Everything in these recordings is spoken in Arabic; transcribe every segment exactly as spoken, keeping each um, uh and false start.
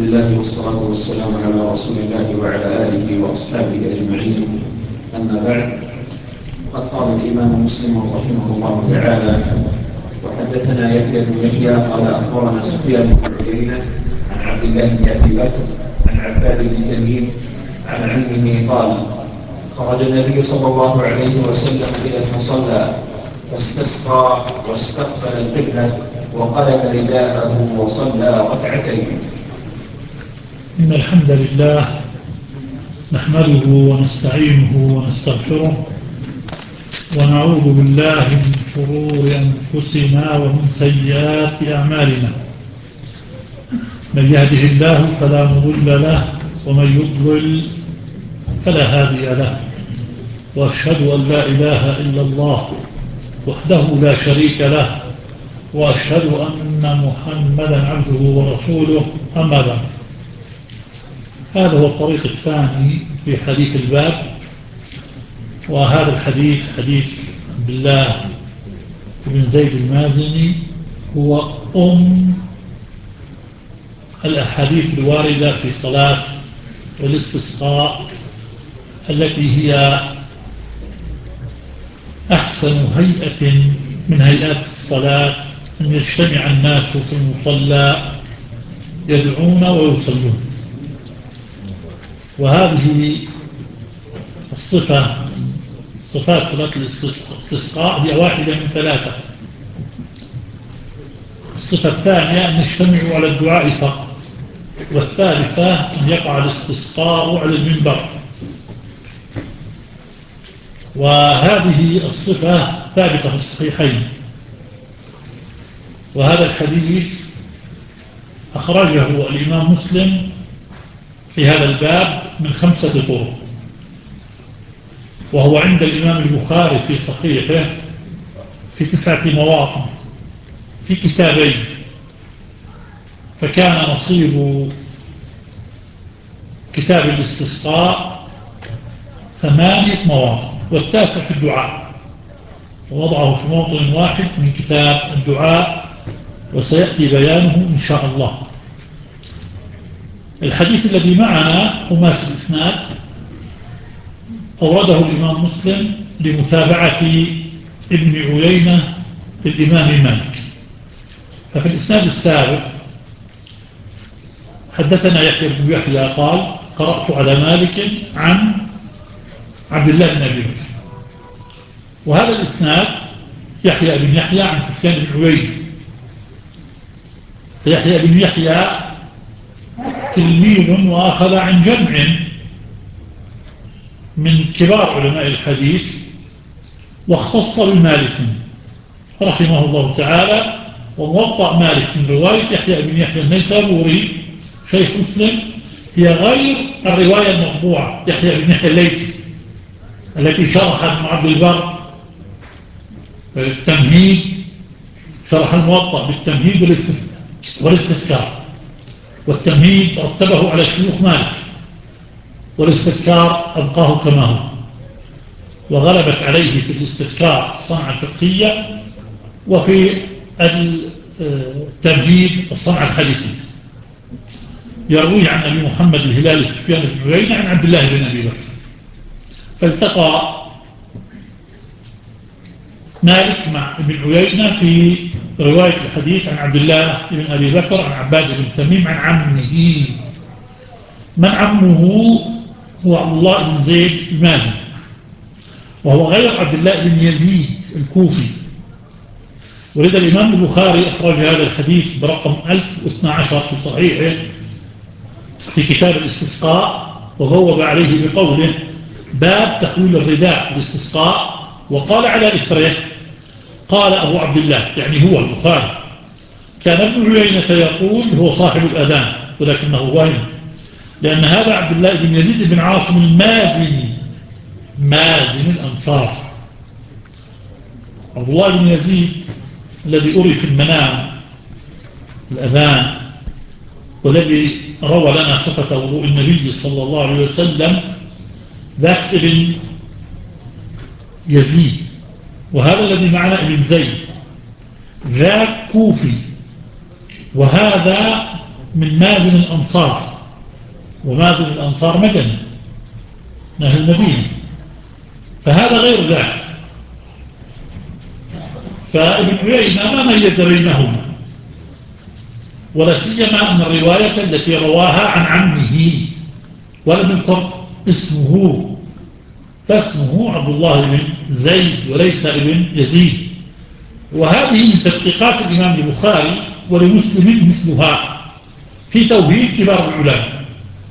لله والصلاة والسلام على رسول الله وعلى آله وأصحابه أجمعين. أما بعد، قد قال الإمام مسلم رحمه الله تعالى: وحدثنا يحيى بن يحيى قال أخبرنا سفيان بن عيينة عن عبد الله بن أبي بكر عن عباد بن تميم عن عمه قال: خرج النبي صلى الله عليه وسلم إلى المصلى فاستسقى واستقبل القبلة وقلب رداءه وصلى ركعتين. إن الحمد لله نحمده ونستعينه ونستغفره ونعوذ بالله من شرور أنفسنا ومن سيئات أعمالنا. من يهده الله فلا مضل له ومن يضلل فلا هادي له، وأشهد أن لا إله إلا الله وحده لا شريك له، وأشهد أن محمدا عبده ورسوله. أما بعد، هذا هو الطريق الثاني في حديث الباب، وهذا الحديث حديث عبد الله بن زيد المازني، هو أم الأحاديث الواردة في صلاة الاستسقاء، التي هي أحسن هيئة من هيئات الصلاة، أن يجتمع الناس في المصلى يدعون ويصلون. وهذه الصفة، صفات صلاة الاستسقاء، هي واحدة من ثلاثة. الصفة الثانية أن يجتمعوا على الدعاء فقط، والثالثة أن يقع الاستسقاء على المنبر. وهذه الصفة ثابتة في الصحيحين. وهذا الحديث أخرجه الإمام مسلم في هذا الباب من خمسة طرق، وهو عند الإمام البخاري في صحيحه في تسعة مواطن في كتابين، فكان نصيب كتاب الاستسقاء ثمانية مواطن، والتاسع في الدعاء، ووضعه في موطن واحد من كتاب الدعاء، وسيأتي بيانه إن شاء الله. الحديث الذي معنا خماس الإسناد، أورده الإمام مسلم لمتابعة ابن عيينة للإمام مالك. ففي الإسناد السابق حدثنا يحيى بن يحيى قال: قرأت على مالك عن عبد الله بن أبي بكر. وهذا الإسناد يحيى بن يحيى عن سفيان بن عيينة. يحيى بن يحيى تلميذ وأخذ عن جمع من كبار علماء الحديث، واختص بمالك رحمه الله تعالى. وموطأ مالك من رواية يحيى بن يحيى النيسابوري شيخ مسلم هي غير الرواية المطبوعة يحيى بن يحيى الليثي التي شرح ابن عبد البر التمهيد، شرح الموطأ بالتمهيد والاستذكار، والتمهيد رتبه على شيوخ مالك، والاستذكار أبقاه كما هو. وغلبت عليه في الاستذكار الصنعة الفقهية، وفي التمهيد الصنعة الحديثية. يروي عن أبي محمد الهلال سفيان بن عيينة عن عبد الله بن أبي بكر. فالتقى مالك مع ابن عيينة في رواية الحديث عن عبد الله بن أبي بكر عن عباد بن تميم عن عمه. من عمه هو عبد الله بن زيد المازني، وهو غير عبد الله بن يزيد الكوفي. ولد الإمام البخاري أخرج هذا الحديث برقم ألف واثني عشر في صحيحه في كتاب الاستسقاء، وبوب عليه بقوله: باب تحويل الرداء في الاستسقاء. وقال على إثره: قال أبو عبد الله، يعني هو البخاري. كان ابن عيينة يقول هو صاحب الأذان، ولكنه وهم، لأن هذا عبد الله بن يزيد بن عاصم المازني، مازن الأنصار. عبد الله بن يزيد الذي أري في المنام الأذان، والذي روى لنا صفة وضوء النبي صلى الله عليه وسلم، ذاك ابن يزيد. وهذا الذي معنا ابن زيد، ذاك كوفي، وهذا من مازن الأنصار، ومازن الأنصار مدني من أهل المدينة، فهذا غير ذاك. فابن عيينة ما ميز بينهما، ولا سيما أن الرواية التي رواها عن عمه ولم يذكر اسمه، فاسمه عبد الله بن زيد وليس ابن يزيد. وهذه من تدقيقات الإمام البخاري، ولمسلم مثلها في توهيم كبار العلماء.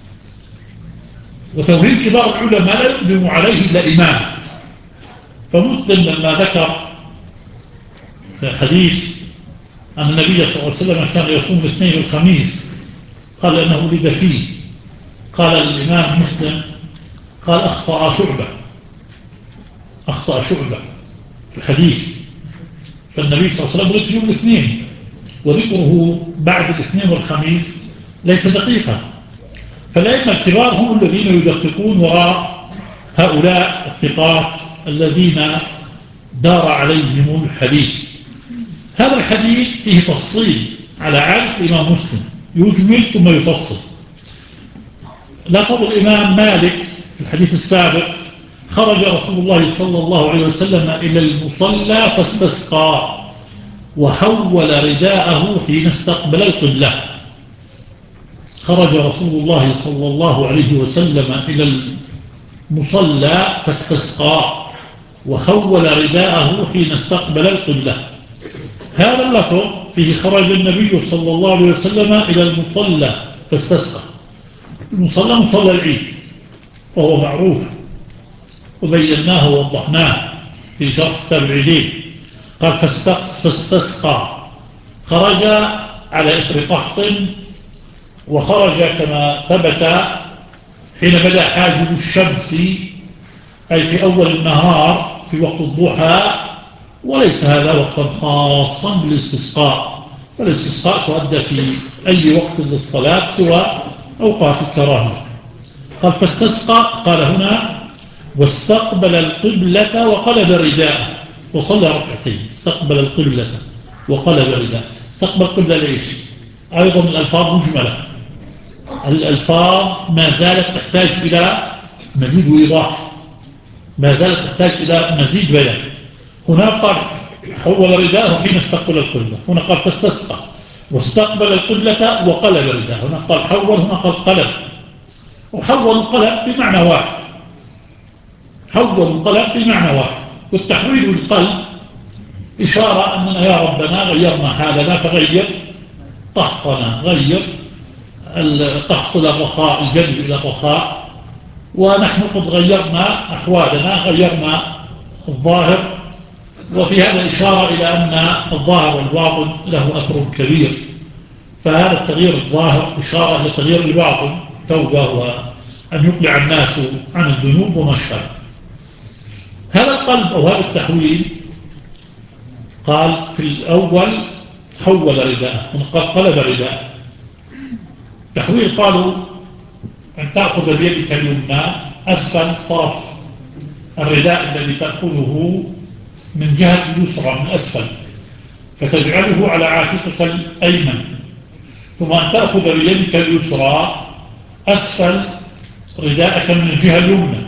وتوهيم كبار العلماء لا يقدم عليه إلا إمام. فمسلم لما ذكر حديث أن النبي صلى الله عليه وسلم كان يصوم الاثنين والخميس، قال أنه ولد فيه، قال الإمام مسلم قال أخطأ شعبة، أخطأ شعبة في الحديث. فالنبي صلى الله عليه وسلم ولد في يوم الاثنين، وذكره بعد الاثنين والخميس ليس دقيقا. فالأئمة الكبار هم الذين يدققون وراء هؤلاء الثقات الذين دار عليهم الحديث. هذا الحديث فيه تفصيل على عادة الإمام مسلم، يجمل ثم يفصل. لفظ الإمام مالك في الحديث السابق: خرج رسول الله صلى الله عليه وسلم إلى المصلى فاستسقى وحول رداءه حين استقبل القبلة. خرج رسول الله صلى الله عليه وسلم إلى المصلى فاستسقى وحول رداءه حين استقبل القبلة. هذا اللفظ فيه خرج النبي صلى الله عليه وسلم إلى المصلى فاستسقى. المصلى مصلى العيد وهو معروف، وبيناه ووضحناه في شرح كتاب العيدين. قال فاستسقى، خرج على إثر قحط، وخرج كما ثبت حين بدأ حاجب الشمس، أي في أول النهار في وقت الضحى، وليس هذا وقتا خاصا بالاستسقاء، فالاستسقاء تؤدى في أي وقت للصلاة سوى أوقات الكراهية. قال فاستسقى، قال هنا واستقبل القبلة وقلب رداءه، وصلى ركعتين. استقبل القبلة وقلب رداءه. استقبل القبلة ليش؟ أيضا الألفاظ مجملة، الألفاظ ما زالت تحتاج إلى مزيد وإيضاح، ما زالت تحتاج إلى مزيد بيان. هنا قال حول رداءه حين استقبل القبلة، هنا قال فاستسقى واستقبل القبلة وقلب رداءه، هنا قال حول، هنا قال قلب. وحول القلب بمعنى واحد، حول القلب بمعنى واحد. والتحويل بالقلب إشارة أننا يا ربنا غيرنا حالنا فغير طهفنا، غير القحط إلى الرخاء، الجلب إلى الرخاء، ونحن قد غيرنا أحوالنا، غيرنا الظاهر. وفي هذا إشارة إلى أن الظاهر والباطن له أثر كبير، فهذا التغيير الظاهر إشارة لتغيير الباطن، توبة وأن يقلع الناس عن الذنوب وما شابه. هذا القلب أو هذا التحويل قال في الأول حول رداءه، قال قلب رداءه. تحويل قالوا أن تأخذ بيدك اليمنى أسفل طرف الرداء الذي تأخذه من جهة اليسرى من أسفل، فتجعله على عاتقك الأيمن، ثم أن تأخذ بيدك اليسرى أسفل رداءك من الجهة اليمنى،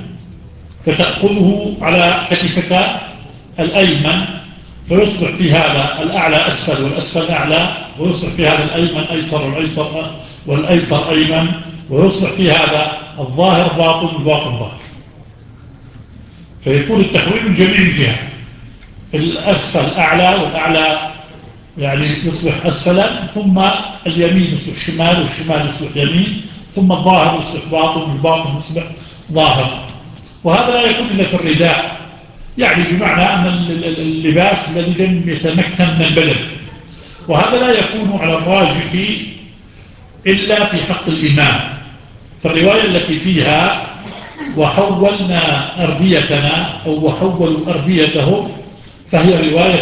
فتأخذه على كتفك الأيمن، فيصبح في هذا الأعلى أسفل والأسفل أعلى، ويصبح في هذا الأيمن أيسر والأيسر والأيسر أيمن، ويصبح في هذا الظاهر باطن والباطن ظاهر. فيكون التحويل من جميع الجهات، الأسفل أعلى والأعلى يعني يصبح أسفلا، ثم اليمين يصبح شمال والشمال يصبح يمين، ثم الظاهر يصبح باطن والباطن يصبح ظاهر. وهذا لا يكون إلا في الرداء، يعني بمعنى أن اللباس الذي لم يتمكن من البدن، وهذا لا يكون على الراجح إلا في حق الإمام. فالرواية التي فيها وحولنا أرديتنا أو وحولوا أرديتهم فهي رواية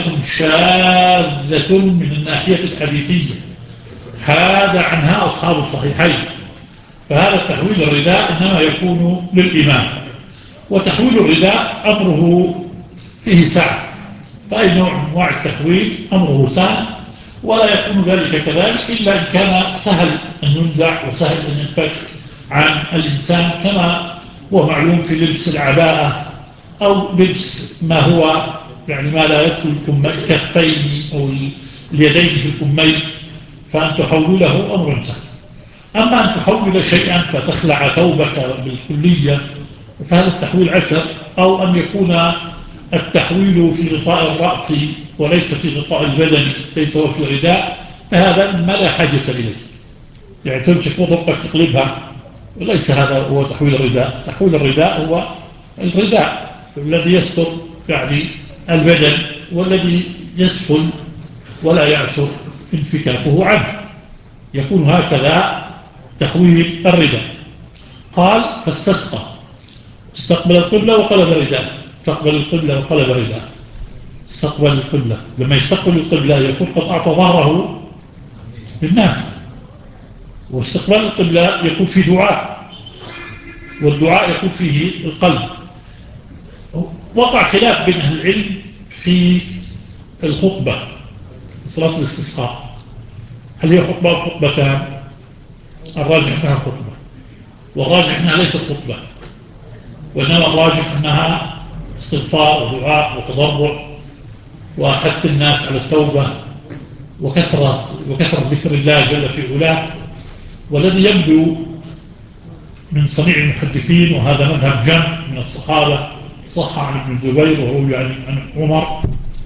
شاذة من الناحية الحديثية، حاد عنها أصحاب الصحيحين. فهذا التحويل الرداء إنما يكون للإمام. وتحويل الرداء أمره فيه سعة، فأي نوع من أنواع التحويل أمره سهل، ولا يكون ذلك كذلك إلا إن كان سهل أن ينزع وسهل أن ينفك عن الإنسان، كما هو معلوم في لبس العباءة أو لبس ما هو يعني ما لا يدخل الكفين أو اليدين في الكمين، فأن تحول له أمر سهل. أما أن تحول شيئا فتخلع ثوبك بالكلية فهذا التحويل عسر، أو أن يكون التحويل في غطاء الرأس وليس في غطاء البدن، ليس هو في الرداء، فهذا ما لا حاجة إليه. يعني تمسك وضبك تقلبها، وليس هذا هو تحويل الرداء. تحويل الرداء هو الرداء الذي يستر يعني البدن، والذي يسهل ولا يعسر انفكاكه عنه، يكون هكذا تحويل الرداء. قال فاستسقى، استقبل القبلة وقلب رداء، استقبل القبلة وقلب رداء. استقبل القبلة، لما يستقبل القبلة يكون قد أعطى ظهره للناس، واستقبال القبلة يكون فيه دعاء، والدعاء يكون فيه القلب. وقع خلاف بين أهل العلم في الخطبة في صلاة الاستسقاء، هل هي خطبة أو خطبتان؟ الراجح أنها خطبة، والراجح أنها ليست خطبة، وإنما الراجح أنها استغفار ودعاء وتضرع وحث الناس على التوبة وكثرة, وكثرة ذكر الله جل في علاه. والذي يبدو من صنيع المحدثين، وهذا مذهب جمع من الصحابة، صح عن ابن الزبير وهو يعني عن عمر،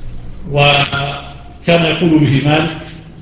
وكان يقول به مالك،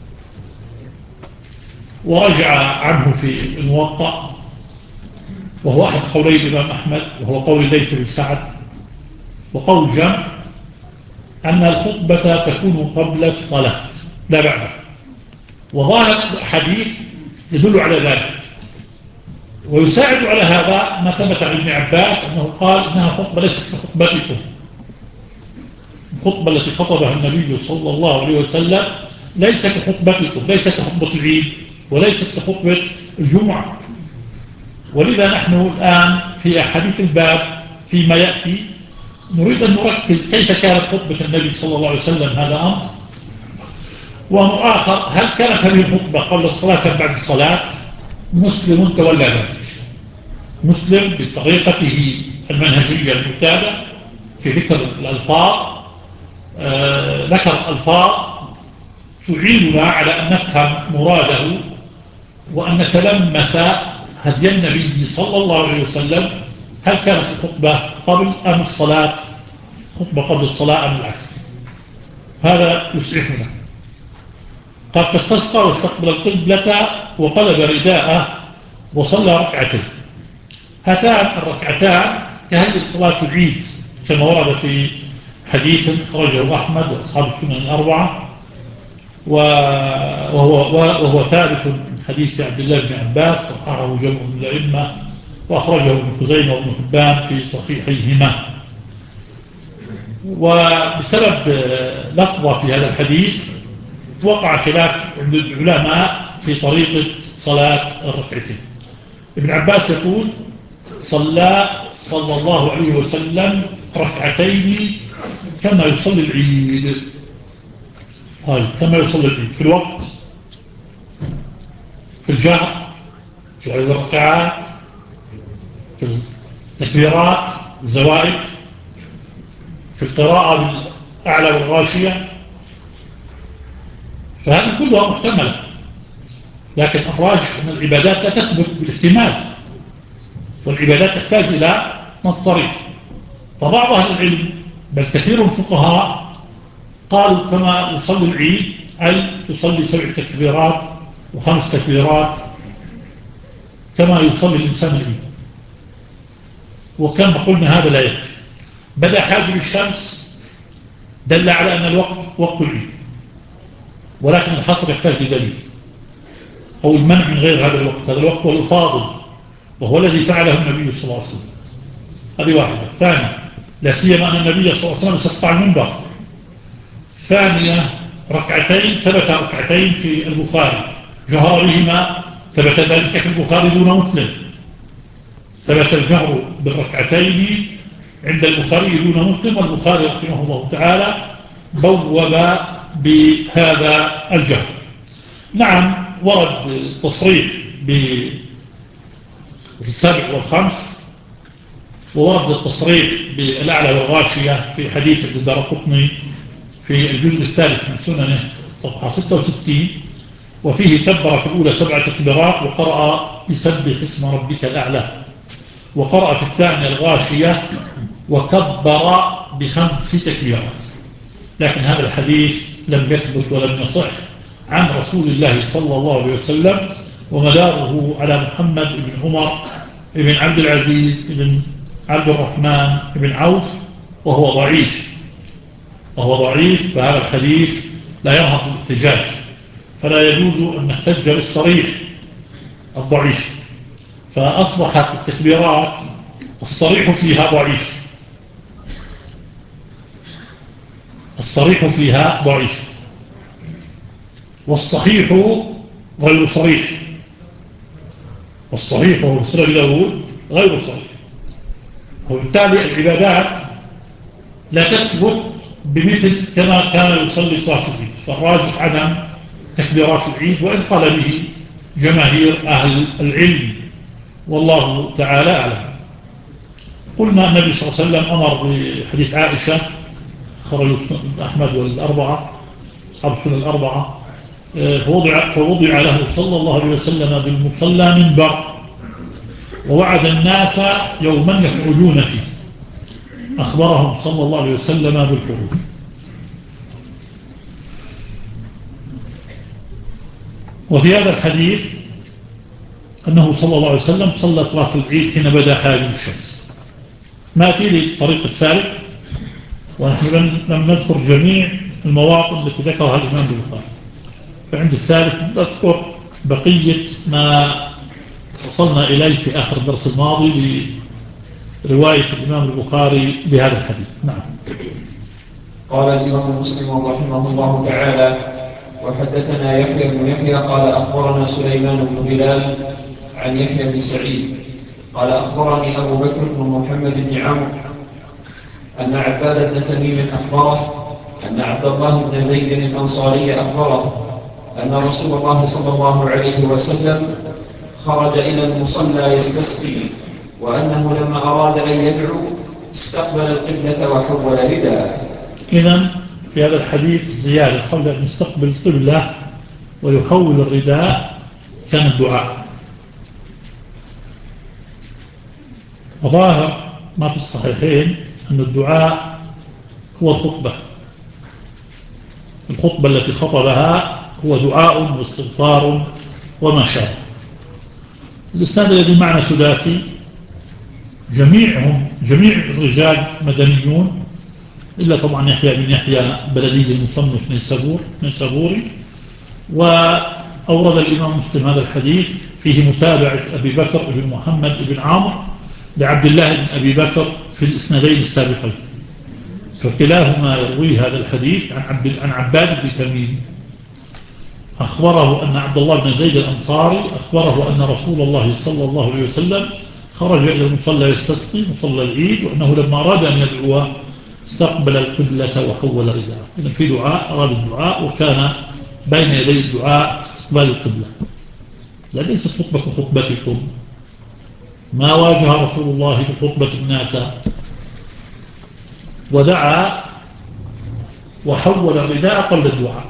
ورجع عنه في الموطأ، وهو أحد قولي الإمام أحمد، وهو قول الليث بن سعد، وقول جمع أن الخطبة تكون قبل الصلاة لا بعد. وظاهر الحديث يدل على ذلك، ويساعد على هذا ما ثبت عن ابن عباس أنه قال إنها خطبة ليست كخطبتكم. الخطبة التي خطبها النبي صلى الله عليه وسلم ليس كخطبتكم، ليس كخطبة العيد، وليست كخطبة الجمعة. ولذا نحن الآن في أحاديث الباب فيما يأتي نريد أن نركز كيف كانت خطبة النبي صلى الله عليه وسلم، هذا أمر. وأمر آخر، هل كانت هذه الخطبة قبل الصلاة أم بعد الصلاة؟ مسلم تولى ذلك، مسلم بطريقته المنهجية المعتادة في ذكر الألفاظ، آه ذكر ألفاظ تعيننا على أن نفهم مراده وأن نتلمس هدي النبي صلى الله عليه وسلم. هل كانت الخطبة قبل أم الصلاة، خطبة قبل الصلاة أم العكس؟ هذا يسعفنا. قال فاستسقى واستقبل القبلة وقلب رداءه وصلى ركعتين. هاتان الركعتان كهيئة صلاة العيد كما ورد في حديث خرجه أحمد وأصحاب السنن الأربعة، وهو, وهو ثابت من حديث عبد الله بن عباس صححه جمع من الأئمة، وأخرجه ابن خزيمة وابن حبان في صحيحيهما. وبسبب لفظة في هذا الحديث وقع خلاف عند العلماء في طريقة صلاة الركعتين. ابن عباس يقول صلى صلى الله عليه وسلم ركعتين كما يصلي العيد. طيب كما يصلي العيد في الوقت، في الجهر، في عدد الركعات، في التكبيرات، الزوائد، في القراءة بالأعلى والغاشية، فهذه كلها محتملة. لكن الراجح أن العبادات لا تثبت بالاحتمال، والعبادات تحتاج إلى مصدرين. فبعض أهل العلم بل كثير من الفقهاء قالوا كما يصلي العيد أي يصلي سبع تكبيرات وخمس تكبيرات كما يصلي الإنسان العيد. وكما قلنا هذا لا يكفي. بدأ حاجب الشمس دل على أن الوقت وقت العيد، ولكن الحصر يحتاج لدليل أو المنع من غير هذا الوقت. هذا الوقت هو الفاضل، وهو الذي فعله النبي صلى الله عليه وسلم. هذه واحدة. ثانية، لا سيما أن النبي صلى الله عليه وسلم استطاع المنبر. ثانية، ركعتين ثبت ركعتين في البخاري جهر بهما، ثبت ذلك في البخاري دون مسلم. ثبت الجهر بالركعتين عند البخاري دون مسلم، والبخاري رحمه الله تعالى بوب بهذا الجهر. نعم ورد التصريح بالسبع والخمس، وورد التصريح بالأعلى والغاشية في حديث الدارقطني في الجزء الثالث من سننه صفحة ستة وستين، وفيه كبر في الأولى سبع تكبيرات وقرأ بسبح اسم ربك الأعلى، وقرأ في الثانية الغاشية وكبر بخمس تكبيرات. لكن هذا الحديث لم يثبت ولم يصح عن رسول الله صلى الله عليه وسلم، ومداره على محمد بن عمر بن عبد العزيز بن عبد الرحمن بن عوف، وهو ضعيف وهو ضعيف فهذا الحديث لا يرهق الاحتجاج، فلا يجوز أن نحتج بالصريح الضعيف. فأصبحت التكبيرات الصريح فيها ضعيف، الصريح فيها ضعيف، والصحيح غير صريح، والصحيح وهو في سنن داود غير صحيح. وبالتالي العبادات لا تثبت بمثل كما كان يصلي صلاة العيد، فالراجح عدم تكبيرات العيد، وإن قال به جماهير أهل العلم، والله تعالى أعلم. قلنا النبي صلى الله عليه وسلم أمر بحديث عائشة خرج أحمد والأربعة أصحاب السنن الأربعة، فوضع, فوضع له صلى الله عليه وسلم بالمصلى منبر، ووعد الناس يوما يخرجون فيه، أخبرهم صلى الله عليه وسلم بالخروج. وفي هذا الحديث أنه صلى الله عليه وسلم صلى صلاة العيد حين بدأ حاجب الشمس. ما أتي لي طريقة ثالث، ونحن لم نذكر جميع المواطن التي ذكرها الإمام البخاري، فعند الثالث نذكر بقية ما وصلنا إليه في آخر الدرس الماضي برواية الإمام البخاري بهذا الحديث. نعم. قال الإمام مسلم رحمه الله تعالى: وحدثنا يحيى بن يحيى قال أخبرنا سليمان بن بلال عن يحيى بن سعيد قال أخبرني أبو بكر بن محمد بن عمرو أن عباد بن تميم أخبره أن عبد الله بن زيد الأنصاري أخبره أن رسول الله صلى الله عليه وسلم خرج إلى المصلى يستسقي، وأنه لما أراد أن يدعو استقبل القبلة وحول رداءه. إذن في هذا الحديث زيادة قبل أن يستقبل القبلة ويحول الرداء كان الدعاء. وظاهر ما في الصحيحين أن الدعاء هو الخطبة، الخطبة التي خطبها هو دعاء واستغفار وما شابه. الإسناد الذي معنا ثلاثي، جميعهم جميع الرجال مدنيون إلا طبعا يحيى بن يحيى بلدي المصنف نيسابور نيسابوري. وأورد الإمام مسلم هذا الحديث فيه متابعة أبي بكر بن محمد بن عمرو لعبد الله بن أبي بكر في الإسنادين السابقين، فكلاهما يروي هذا الحديث عن عبد عن عباد بن تميم أخبره أن عبد الله بن زيد الأنصاري أخبره أن رسول الله صلى الله عليه وسلم خرج إلى المصلى يستسقي مصلى العيد، وأنه لما أراد أن يدعو استقبل القبلة وحول رداءه. إذن في دعاء، أراد الدعاء وكان بين يدي الدعاء استقبال القبلة، لا ليست خطبة خطبتكم، ما واجه رسول الله في خطبة الناس، ودعا وحول الرداء قبل الدعاء،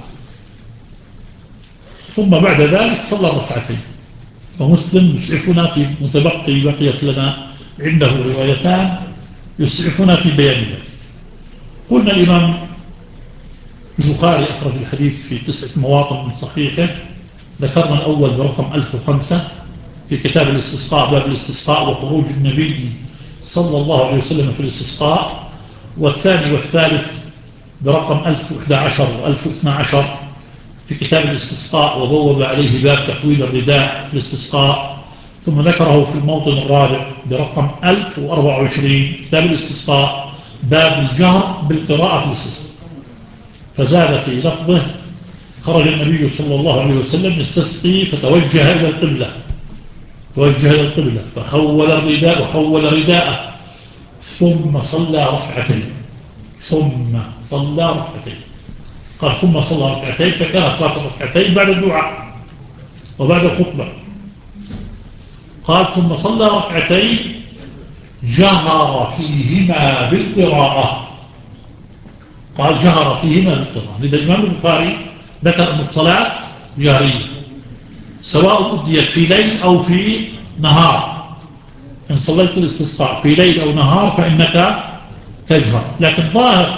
ثم بعد ذلك صلى الركعتين. ومسلم يسعفنا في متبقي بقيت لنا عنده روايتان يسعفنا في بيان ذلك. قلنا الإمام البخاري أخرج الحديث في تسعة مواطن من صحيحه، ذكرنا الأول برقم ألف وخمسة في كتاب الاستسقاء، باب الاستسقاء وخروج النبي صلى الله عليه وسلم في الاستسقاء، والثاني والثالث برقم ألف وإحدى عشر وألف واثنى عشر في كتاب الاستسقاء، وبوب عليه باب تحويل الرداء في الاستسقاء، ثم ذكره في الموطن الرابع برقم ألف وأربعة وعشرين كتاب الاستسقاء باب الجهر بالقراءة في الاستسقاء، فزاد في لفظه: خرج النبي صلى الله عليه وسلم يستسقي فتوجه إلى القبلة توجه إلى القبلة فحول الرداء وحول رداءه ثم صلى ركعتين ثم صلى ركعتين قال ثم صلى ركعتين، فكانت صلاة ركعتين بعد الدعاء وبعد الخطبة. قال ثم صلى ركعتين جهر فيهما بالقراءة. قال جهر فيهما بالقراءة. لذا الإمام البخاري ذكر أن الصلاة جهرية سواء أديت في ليل أو في نهار. إن صليت الاستسقاء في ليل أو نهار فإنك تجهر. لكن ظاهر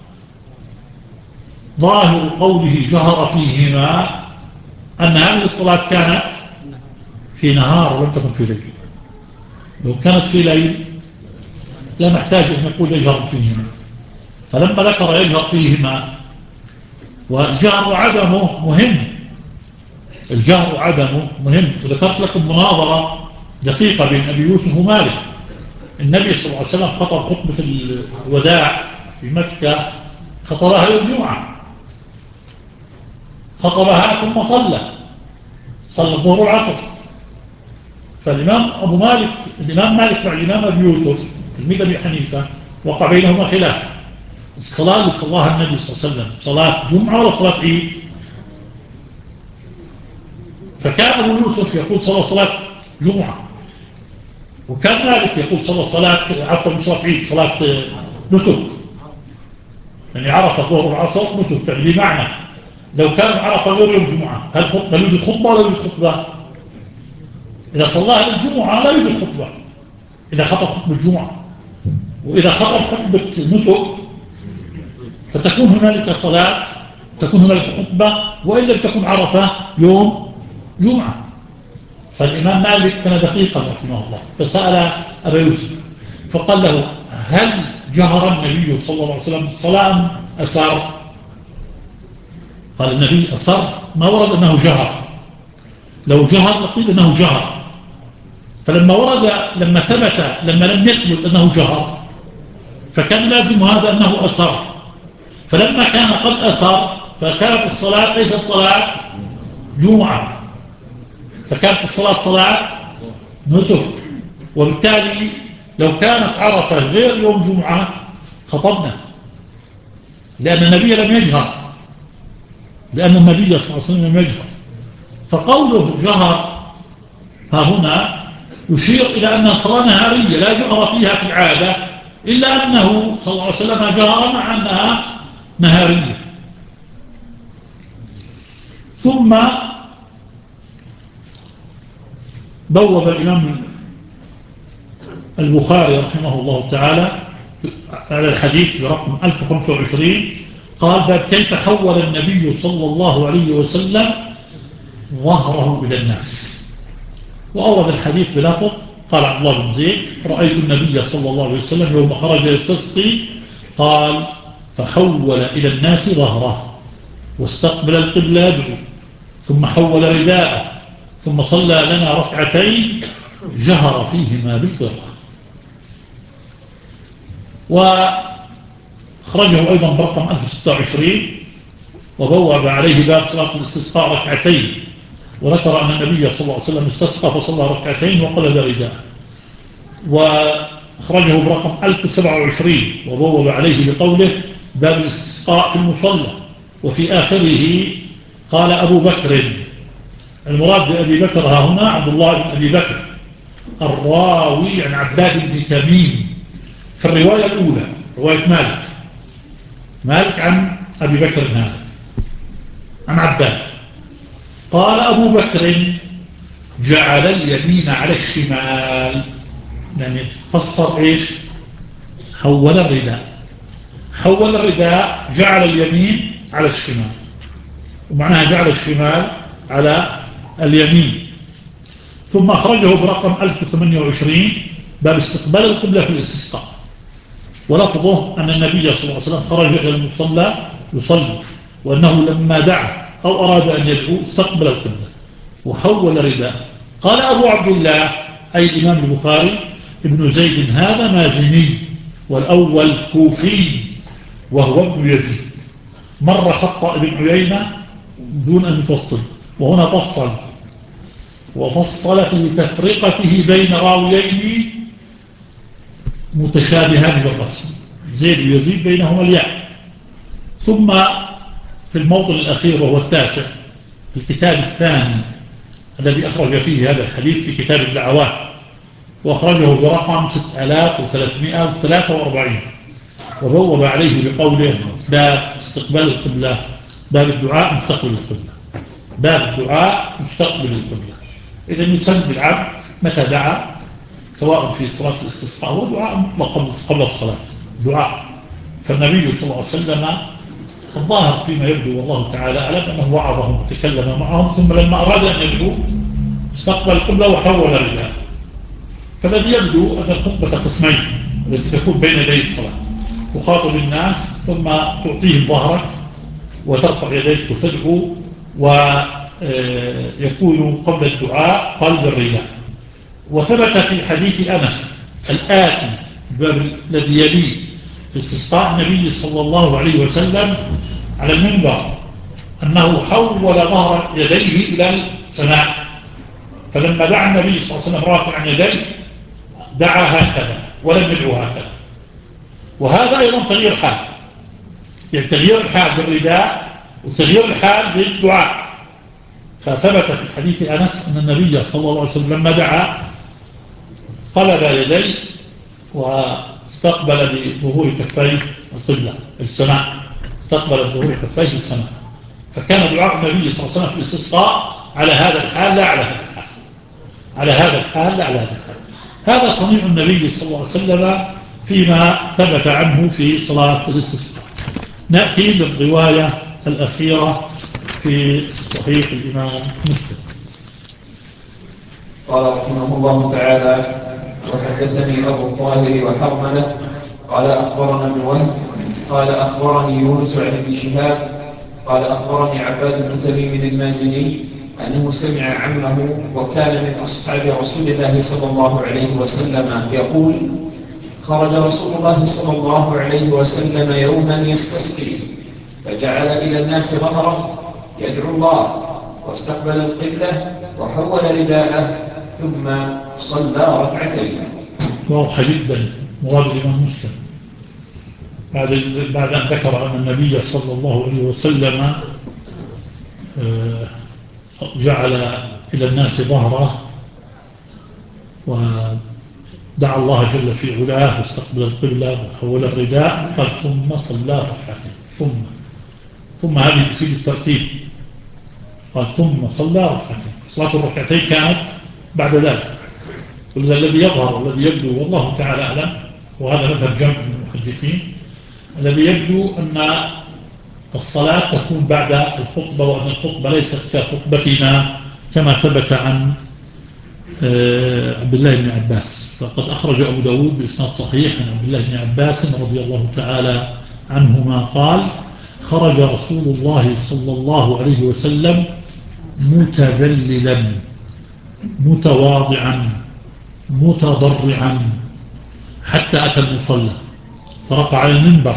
ظاهر قوله جهر فيهما أن هذه الصلاة كانت في نهار ولم تكن في ليل. لو كانت في ليل لا محتاج أن يقول يجهر فيهما. فلما ذكر يجهر فيهما، والجهر وعدمه مهم، الجهر وعدمه مهم. وذكرت لكم مناظرة دقيقة بين أبي يوسف ومالك. النبي صلى الله عليه وسلم خطب خطبة الوداع في مكة، خطبها يوم الجمعة، خطبها ثم صلى صلى الظهر والعصر. فالإمام أبو مالك الإمام مالك مع الإمام أبي يوسف تلميذ أبي حنيفة وقع بينهما خلاف. الصلاة اللي صلاها النبي صلى الله عليه وسلم صلاة جمعة ولا صلاة عيد؟ فكان أبو يوسف يقول صلاة صلاة جمعة، وكان مالك يقول صلاة صلاة عفوا صلاة عيد، صلاة نسك. يعني عرف الظهر والعصر نسك، يعني بمعنى لو كان عرف غير يوم الجمعة هل هل يوجد خطبة ولا يوجد خطبة؟ إذا صلاها الجمعة لا يوجد خطبة إذا خطب خطبة الجمعة، وإذا خطب خطبة نسك فتكون هنالك صلاة، تكون هنالك خطبة، وإن لم تكن عرفة يوم جمعة. فالإمام مالك كان دقيقا رحمه الله، فسأل أبا يوسف فقال له هل جهر النبي صلى الله عليه وسلم بالصلاة أسر؟ قال النبي أسر، ما ورد أنه جهر. لو جهر لقيل أنه جهر. فلما ورد لما ثبت لما لم يثبت أنه جهر فكان لازم هذا أنه أسر. فلما كان قد أسر فكانت الصلاة ليست صلاة جمعة، فكانت الصلاة صلاة نسك. وبالتالي لو كانت عرفة غير يوم جمعة خطبنا، لأن النبي لم يجهر لأن النبي صلى الله عليه وسلم لم يجهر. فقوله جهر ها هنا يشير إلى أن الصلاة نهارية لا جهر فيها في العادة، إلا أنه صلى الله عليه وسلم جهر مع أنها نهارية. ثم بوب الإمام البخاري رحمه الله تعالى على الحديث برقم ألف وخمسة وعشرين، قال باب كيف حول النبي صلى الله عليه وسلم ظهره إلى الناس. وأورد الحديث بلفظ قال عبد الله بن زيد رأيت النبي صلى الله عليه وسلم يوم خرج يستسقي قال فحول إلى الناس ظهره واستقبل القبلة يدعو، ثم حول رداءه، ثم صلى لنا ركعتين جهر فيهما بالقراءة. وأخرجه أيضا برقم ألف وستة وعشرين وبوب عليه باب صلاة الاستسقاء ركعتين، وذكر أن النبي صلى الله عليه وسلم استسقى فصلى ركعتين وقلد رداءه. وأخرجه برقم ألف وسبعة وعشرين وبوب عليه بقوله باب الاستسقاء في المصلى. وفي آخره قال أبو بكر، المراد بأبي بكر ها هنا عبد الله بن أبي بكر الراوي عن عباد بن تميم في الرواية الأولى رواية مالك مالك عن أبي بكر هذا عن عباد. قال أبو بكر جعل اليمين على الشمال، يعني فسر إيش؟ حول الرداء حول الرداء جعل اليمين على الشمال، ومعناها جعل الشمال على اليمين. ثم أخرجه برقم ألف وثمانية وعشرين باب استقبال القبلة في الاستسقاء، ولفظه أن النبي صلى الله عليه وسلم خرج إلى المصلى يصلي، وأنه لما دعا أو أراد أن يدعو استقبل القبلة وحول رداء. قال أبو عبد الله أي الإمام البخاري ابن زيد هذا مازني، والأول كوفي وهو ابن يزيد. مر خطأ ابن عيينة دون أن يفصل، وهنا فصل وفصل في تفرقته بين راويين متشابهان بالرسم، زيد ويزيد بينهما الياء. ثم في في الموضع الأخير وهو التاسع في الكتاب الثاني الذي أخرج فيه هذا الحديث في كتاب الدعوات، وأخرجه برقم ستة آلاف وثلاثمائة وثلاثة وأربعين، وبوب عليه بقوله: باب استقبال القبلة، باب الدعاء مستقبل القبلة، باب الدعاء مستقبل القبلة. إذا يسن بالعبد متى دعا، سواء في صلاة الاستسقاء هو دعاء مطلق قبل الصلاة دعاء. فالنبي صلى الله عليه وسلم الظاهر فيما يبدو والله تعالى أعلم أنه وعظهم وتكلم معهم، ثم لما أراد أن يدعو استقبل القبلة وحول رداءه. فالذي يبدو أن الخطبة قسمين التي تكون بين يدي الصلاة، تخاطب الناس ثم تعطيهم ظهرك وترفع يديك وتدعو، ويكون قبل الدعاء قلب الرداء. وثبت في حديث أنس الآتي الباب الذي يليه في استسقاء النبي صلى الله عليه وسلم على المنبر أنه حول ظهر يديه إلى السماء، فلما دعا النبي صلى الله عليه وسلم رافعا يديه دعا هكذا ولم يدعو هكذا. وهذا أيضا تغيير حال، يعني تغيير الحال بالرداء وتغيير الحال بالدعاء. فثبت في حديث أنس أن النبي صلى الله عليه وسلم لما دعا قلب يديه واستقبل بظهور كفيه القبلة السماء، استقبل بظهور كفيه السماء. فكان دعاء النبي صلى الله عليه وسلم في الاستسقاء على هذا الحال لا على هذا الحال، على هذا الحال لا على هذا الحال. هذا صنيع النبي صلى الله عليه وسلم فيما ثبت عنه في صلاة الاستسقاء. نأتي للرواية الأخيرة في صحيح الإمام مسلم. قال رحمه الله تعالى: وحدثني أبو الطاهر وحرملة قال أخبرنا ابن وهب قال أخبرني يونس عن ابن شهاب قال أخبرني عباد بن تميم المازني أنه سمع عمه وكان من أصحاب رسول الله صلى الله عليه وسلم يقول: خرج رسول الله صلى الله عليه وسلم يوما يستسقي، فجعل إلى الناس ظهره يدعو الله، واستقبل القبلة وحول رداءه ثم صلى ركعتين. واضح جدا مراد الإمام مسلم بعد أن ذكر أن النبي صلى الله عليه وسلم جعل إلى الناس ظهره ودعا الله جل في علاه واستقبل القبلة وحول الرداء، قال ثم صلى ركعتين. ثم ثم هذه تفيد الترتيب، قال ثم صلى ركعتين. صلاة الركعتين كانت بعد ذلك. والذي يظهر والذي يبدو والله تعالى أعلم، وهذا مذهب جمع من المحدثين، الذي يبدو أن الصلاة تكون بعد الخطبة، وأن الخطبة ليست كخطبتنا كما ثبت عن عبد الله بن عباس. فقد أخرج أبو داود بإسناد صحيح عن عبد الله بن عباس رضي الله تعالى عنهما قال: خرج رسول الله صلى الله عليه وسلم متذللا متواضعا متضرعا حتى أتى المصلى فرقع على المنبر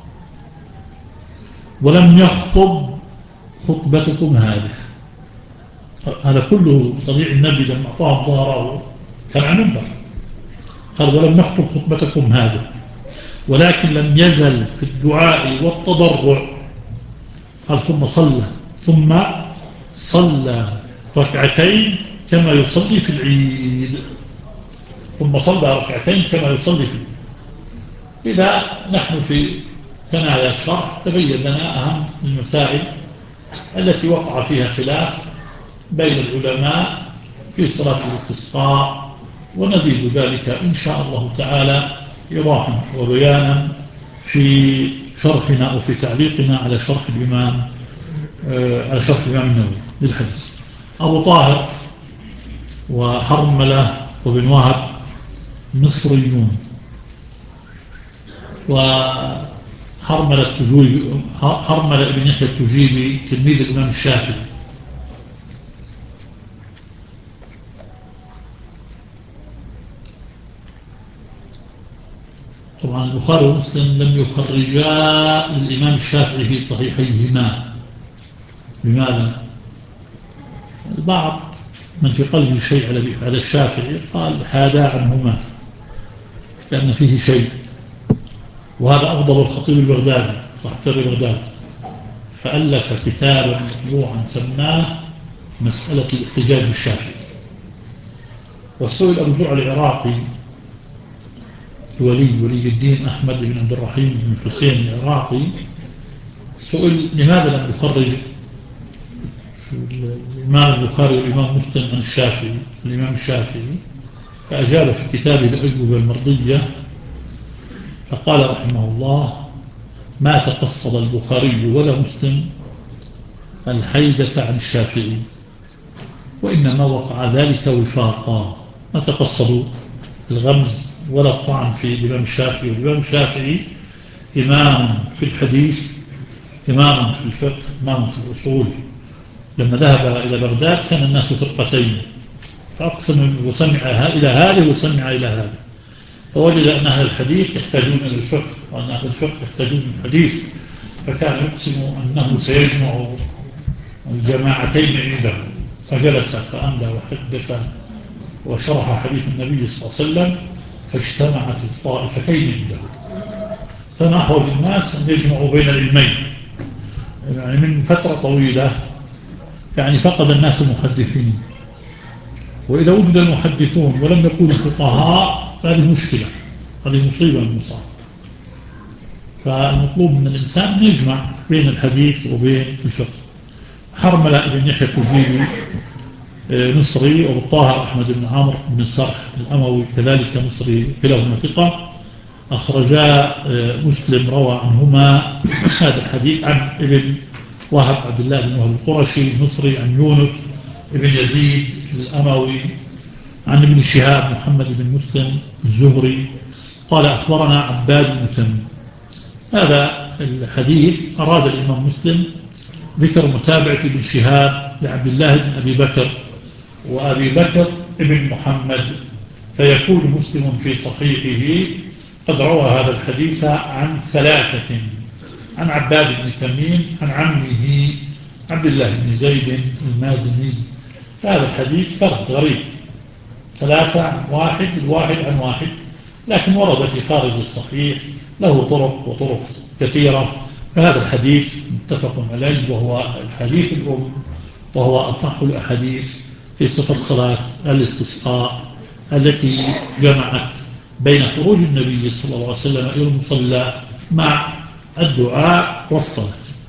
ولم يخطب خطبتكم هذه. هذا كله طبيعي النبي لما أعطاه ظهره كان على المنبر، قال: ولم نخطب خطبتكم هذه، ولكن لم يزل في الدعاء والتضرع. قال: ثم صلى ثم صلى ركعتين كما يصلي في العيد. ثم صلى ركعتين كما يصلي في العيد. إذا نحن في ثنايا الشرح تبين لنا أهم المسائل التي وقع فيها خلاف بين العلماء في صلاة الاستسقاء، ونزيد ذلك إن شاء الله تعالى إيضاحا وبيانا في شرحنا أو في تعليقنا على شرح الإمام على شرح الإمام النووي للحديث. أبو طاهر وحرملة وابن وهب مصريون، وحرملة التجويبي حرملة ابن يحيى التجيبي تلميذ الإمام الشافعي. طبعا البخاري ومسلم لم يخرجا للإمام الشافعي في صحيحيهما. لماذا؟ البعض من في قلبه شيء على الشافعي قال هذا عنهما لأن فيه شيء، وهذا أغضب الخطيب البغدادي صاحب البغدادي، فألف كتابا مطبوعا سماه مسألة الاحتجاج بالشافعي. وسئل أبو زرع العراقي ولي ولي الدين أحمد بن عبد الرحيم بن حسين العراقي، سئل لماذا لم يخرج الإمام البخاري والإمام مسلم عن الشافعي الإمام الشافعي، فأجاب في كتابه الأجوبة المرضية فقال رحمه الله: ما تقصد البخاري ولا مسلم الحيدة عن الشافعي، وإنما وقع ذلك وفاقا، ما تقصدوا الغمز ولا الطعن في الإمام الشافعي. والإمام الشافعي إمام في الحديث، إمام في الفقه، إمام في الأصول. لما ذهب إلى بغداد كان الناس فرقتين، فأقسم وسمع إلى هذه وسمع إلى هذه، فوجد أن أهل الحديث يحتاجون إلى الفقه وأن أهل الفقه يحتاجون الحديث، فكان يقسم أنه سيجمع الجماعتين عنده، فجلس فأملى وحدث وشرح حديث النبي صلى الله عليه وسلم، فاجتمعت الطائفتين عنده. فما أحوج الناس أن يجمعوا بين العلمين، يعني من فترة طويلة يعني فقد الناس المحدثين، وإذا وجد المحدثون ولم يكونوا فقهاء فهذه مشكلة، هذه مصيبة من المصائب. فالمطلوب من الإنسان أن يجمع بين الحديث وبين الفقه. حرملة بن يحيى الكوفيلي مصري، والطاهر أحمد بن عمرو بن الصرح الأموي كذلك مصري، كلاهما ثقة، أخرجا مسلم روى عنهما هذا الحديث عن ابن وهب عبد الله بن وهب القرشي المصري، عن يونس بن يزيد الأموي، عن ابن شهاب محمد بن مسلم الزهري قال أخبرنا عباد بن تميم. هذا الحديث أراد الإمام مسلم ذكر متابعة ابن شهاب لعبد الله بن أبي بكر وأبي بكر ابن محمد، فيكون مسلم في صحيحه قد روى هذا الحديث عن ثلاثة: عن عباد بن تميم، عن عمه عبد الله بن زيد المازني. فهذا الحديث فرد غريب، ثلاثة عن واحد، الواحد عن واحد، لكن ورد في خارج الصحيح، له طرق وطرق كثيرة. فهذا الحديث متفق عليه، وهو الحديث الأم، وهو أصح الأحاديث في صفة صلاة الاستسقاء التي جمعت بين خروج النبي صلى الله عليه وسلم إلى المصلى مع الدعاء والصلاة.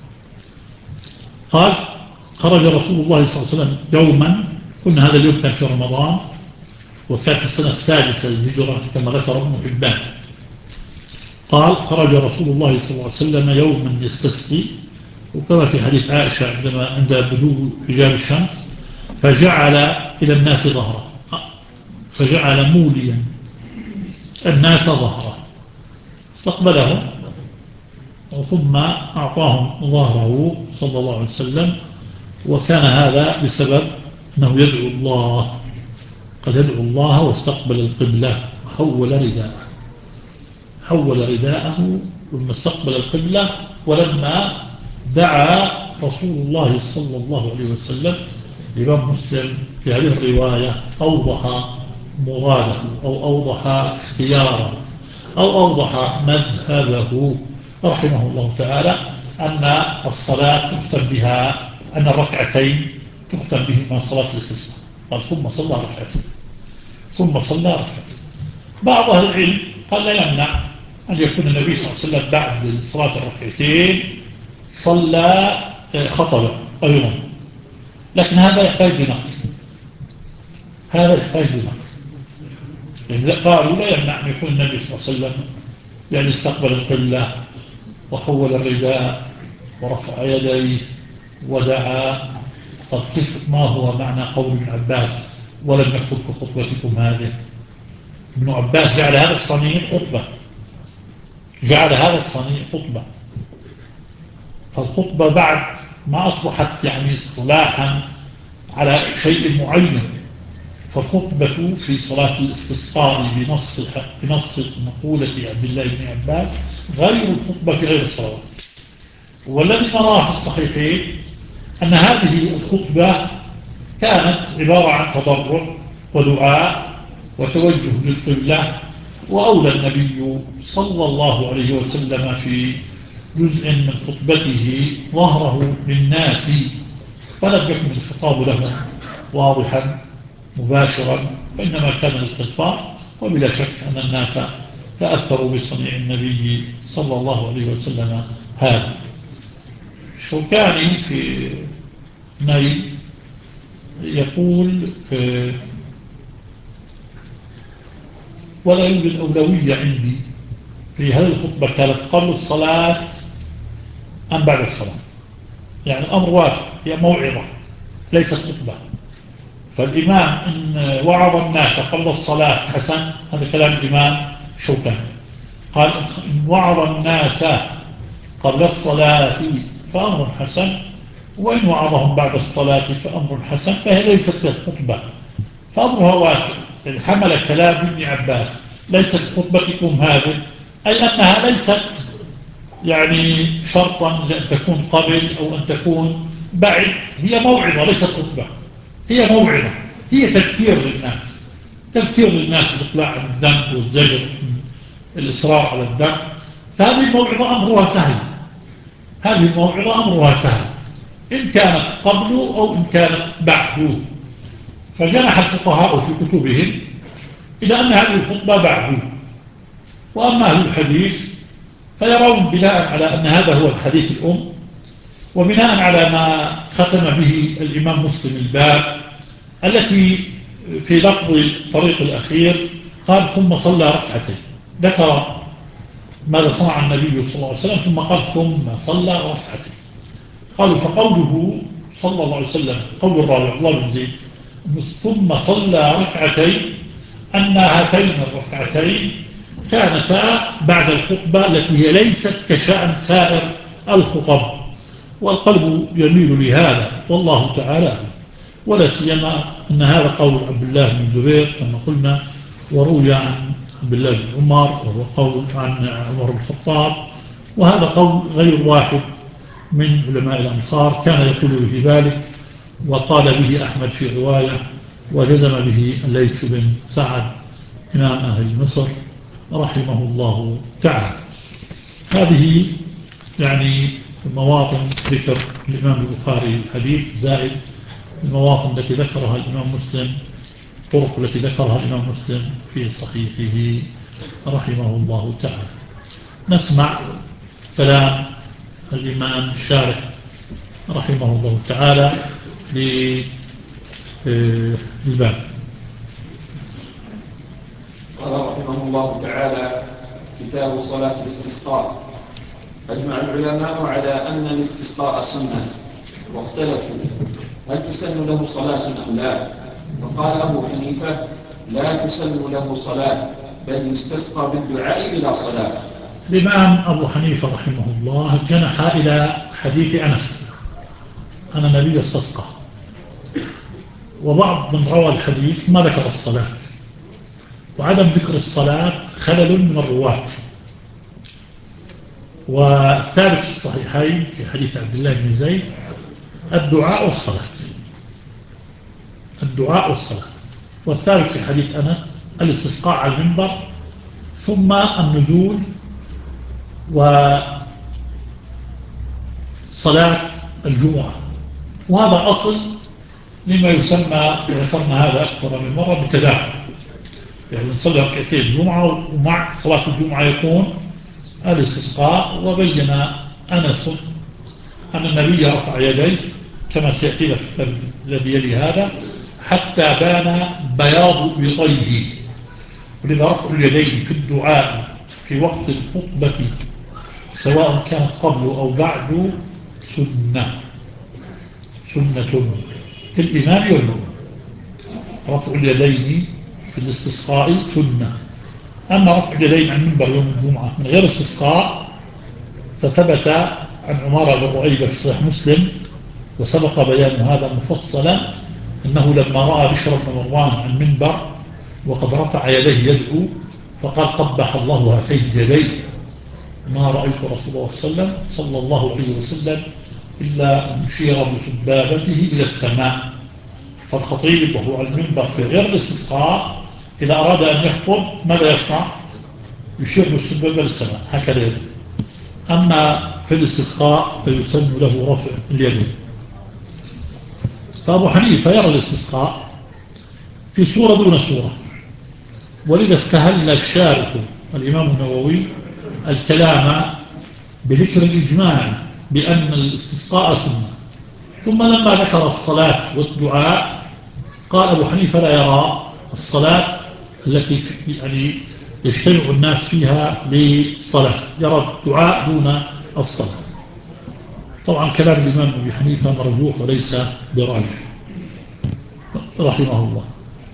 قال: خرج رسول الله صلى الله عليه وسلم يوما، قلنا هذا اليوم كان في رمضان، وكان في السنة السادسة للهجرة كما ذكر ابن حبان. قال: خرج رسول الله صلى الله عليه وسلم يوما يستسقي، وكما في حديث عائشة عندما عند بدو حجاب الشمس، فجعل إلى الناس ظهره، فجعل موليا الناس ظهره، استقبلهم ثم أعطاهم ظهره صلى الله عليه وسلم. وكان هذا بسبب أنه يدعو الله، قد يدعو الله واستقبل القبلة، حول رداءه حول رداءه ثم استقبل القبلة. ولما دعا رسول الله صلى الله عليه وسلم، الإمام مسلم في هذه الرواية أوضح مراده أو أوضح اختياره أو أوضح مذهبه رحمه الله تعالى، أن الصلاة تختم بها، أن الركعتين تختم بهما صلاة الاستسقاء. قال: ثم صلى ركعتين ثم صلى ركعتين. بعض أهل العلم قال لا يمنع أن يكون النبي صلى الله عليه وسلم بعد صلاة الركعتين صلى خطبة أيضا، لكن هذا يحتاج لنقل، هذا يحتاج لنقل. يعني قالوا لا يمنع أن يكون النبي صلى الله عليه وسلم يعني استقبل القبلة وحول الرداء ورفع يديه ودعا. طب كيف، ما هو معنى قول ابن عباس ولم يخطب كخطبتكم هذه؟ ابن عباس جعل هذا الصنيع خطبة، جعل هذا الصنيع خطبة. فالخطبة بعد ما أصبحت يعني اصطلاحا على شيء معين، فالخطبة في صلاة الاستسقاء بنص بنص مقولة عبد الله بن عباس غير الخطبة في غير الصلوات. والذي نراه في الصحيحين أن هذه الخطبة كانت عبارة عن تضرع ودعاء وتوجه للقبلة، وأولى النبي صلى الله عليه وسلم في جزء من خطبته ظهره للناس فلم يكن الخطاب له واضحا مباشرا، وإنما كان الاستغفار. وبلا شك أن الناس تأثروا بصنيع النبي صلى الله عليه وسلم هذا. الشوكاني في نيل يقول ولا يوجد أولوية عندي في هذه الخطبة كانت قبل الصلاة أم بعد الصلاة، يعني الأمر واسع، هي موعظة ليست خطبة. فالإمام إن وعظ الناس قبل الصلاة حسن، هذا كلام الإمام شوكاني، قال إن وعظ الناس قبل الصلاة فأمر حسن، وإن وعظهم بعد الصلاة فأمر حسن، فهي ليست الخطبة، فأمرها واسع. حمل كلام ابن عباس ليست خطبتكم هذه، أي أنها ليست يعني شرطا لأن تكون قبل أو أن تكون بعد، هي موعظة ليست خطبة، هي موعظة، هي تذكير للناس، تذكير للناس بالإقلاع عن الذنب والزجر الإصرار على الذنب. فهذه الموعظة أمرها سهل، هذه الموعظة أمرها سهل إن كانت قبل أو إن كانت بعد. فجنح الفقهاء في كتبهم إلى أن هذه الخطبة بعد. وأما أهل الحديث فيرون بناء على أن هذا هو الحديث الأم، وبناء على ما ختم به الإمام مسلم الباب التي في لفظ الطريق الأخير قال ثم صلى ركعتين، ذكر ماذا صنع النبي صلى الله عليه وسلم ثم قال ثم صلى ركعتين. قالوا فقوله صلى الله عليه وسلم قول الراوي عبد الله بن زيد ثم صلى ركعتين أن هاتين الركعتين كانتا بعد الخطبة التي هي ليست كشأن سائر الخطب، والقلب يميل لهذا والله تعالى، ولا سيما أن هذا قول عبد الله بن الزبير كما قلنا، وروي عن عبد الله بن عمر، وهو قول عن عمر بن الخطاب، وهذا قول غير واحد من علماء الأمصار كان يقول به ذلك، وقال به أحمد في رواية، وجزم به الليث بن سعد إمام أهل مصر رحمه الله تعالى. هذه يعني مواطن ذكر الإمام البخاري الحديث زائد المواطن التي ذكرها الإمام مسلم، الطرق التي ذكرها الإمام مسلم في صحيحه رحمه الله تعالى. نسمع كلام الإمام الشارح رحمه الله تعالى للباب. قال رحمه الله تعالى كتاب صلاة الاستسقاء. أجمع العلماء على أن الاستسقاء سنة، واختلفوا هل تسن له صلاة أم لا، فقال أبو حنيفة لا تسن له صلاة بل يستسقى بالدعاء بلا صلاة. الإمام أبو حنيفة رحمه الله جنح إلى حديث أنس أن النبي استسقى، وبعض من روى الحديث ما ذكر الصلاة، وعدم ذكر الصلاة خلل من الرواة. والثابت في الصحيحين في حديث عبد الله بن زيد الدعاء والصلاة، الدعاء والصلاة، والثابت في حديث أنس الاستسقاء على المنبر ثم النزول وصلاة الجمعة. وهذا أصل لما يسمى، وذكرنا هذا أكثر من مرة، بالتداخل، يعني نصلي ركعتين الجمعة ومع صلاة الجمعة يكون الاستسقاء. وبين أنس أن النبي رفع يديه كما سيأتي في الذي يلي هذا حتى بان بياض بطيه. ولذا رفع اليدين في الدعاء في وقت الخطبة سواء كانت قبل أو بعد سنة، سنة كالإمام والمؤمن. رفع اليدين في الاستسقاء سنة. أما رفع اليدين عن منبر يوم الجمعة من غير استسقاء فثبت عن عمارة بن رؤيبة في صحيح مسلم، وسبق بيان هذا مفصلا، أنه لما رأى بشر بن مروان عن منبر وقد رفع يديه يدعو فقال قبح الله هاتين اليدين، ما رأيت رسول الله صلى الله عليه وسلم إلا مشير بسبابته إلى السماء. فالخطيب وهو على المنبر في غير الاستسقاء إذا أراد أن يخطب ماذا يصنع؟ يشير بالسبابة للسماء هكذا. أما في في الاستسقاء فيسن له رفع اليد. فأبو حنيفة يرى الاستسقاء في صورة دون صورة، ولذا استهل الشارح الإمام النووي الكلام بذكر الإجماع بأن الاستسقاء سنة، ثم لما ذكر الصلاة والدعاء قال أبو حنيفة لا يرى الصلاة التي يعني يجتمع الناس فيها للصلاة، يرى الدعاء دون الصلاة. طبعا كلام الإمام أبي حنيفة مرجوح وليس براجح رحمه الله.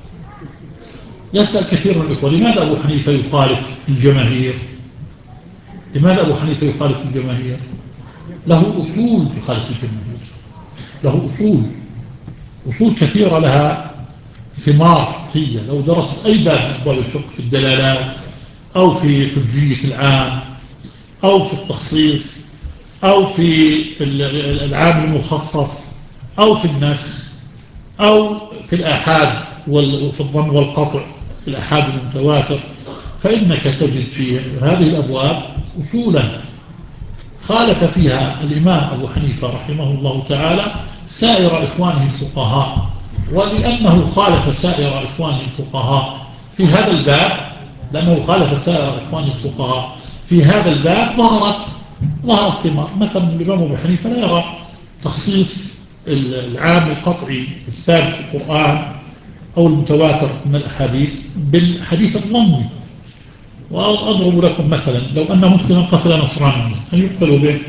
يسأل كثير من الإخوة لماذا أبو حنيفة يخالف الجماهير؟ لماذا أبو حنيفة يخالف الجماهير؟ له أصول يخالف الجماهير، له أصول أصول كثيرة لها ثمار فقهية. لو درست أي باب من أبواب الفقه في الدلالات أو في حجية العام أو في التخصيص أو في العام المخصص أو في النسخ أو في الآحاد وفي الظن والقطع في الآحاد المتواتر، فإنك تجد في هذه الأبواب أصولا خالف فيها الإمام أبو حنيفة رحمه الله تعالى سائر إخوانه الفقهاء. ولأنه خالف سائر إخوانه الفقهاء في هذا الباب، لأنه خالف سائر إخوانه الفقهاء في هذا الباب ظهرت ظهرت ثمار. مثلا الإمام أبو حنيفة لا يرى تخصيص العام القطعي الثابت في القرآن أو المتواتر من الأحاديث بالحديث الظني. وأضرب لكم مثلا، لو أن مسلما قتل نصرانيا هل يقتل به؟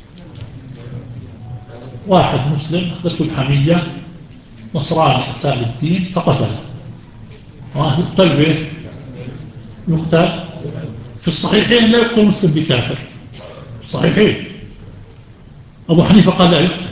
واحد مسلم أخذته الحمية، نصراني أساء الدين فقتله، يقتل به؟ يقتل في الصحيحين لا يقتل مسلم بكافر، صحيحين. أبو حنيفة قال لا يقتل،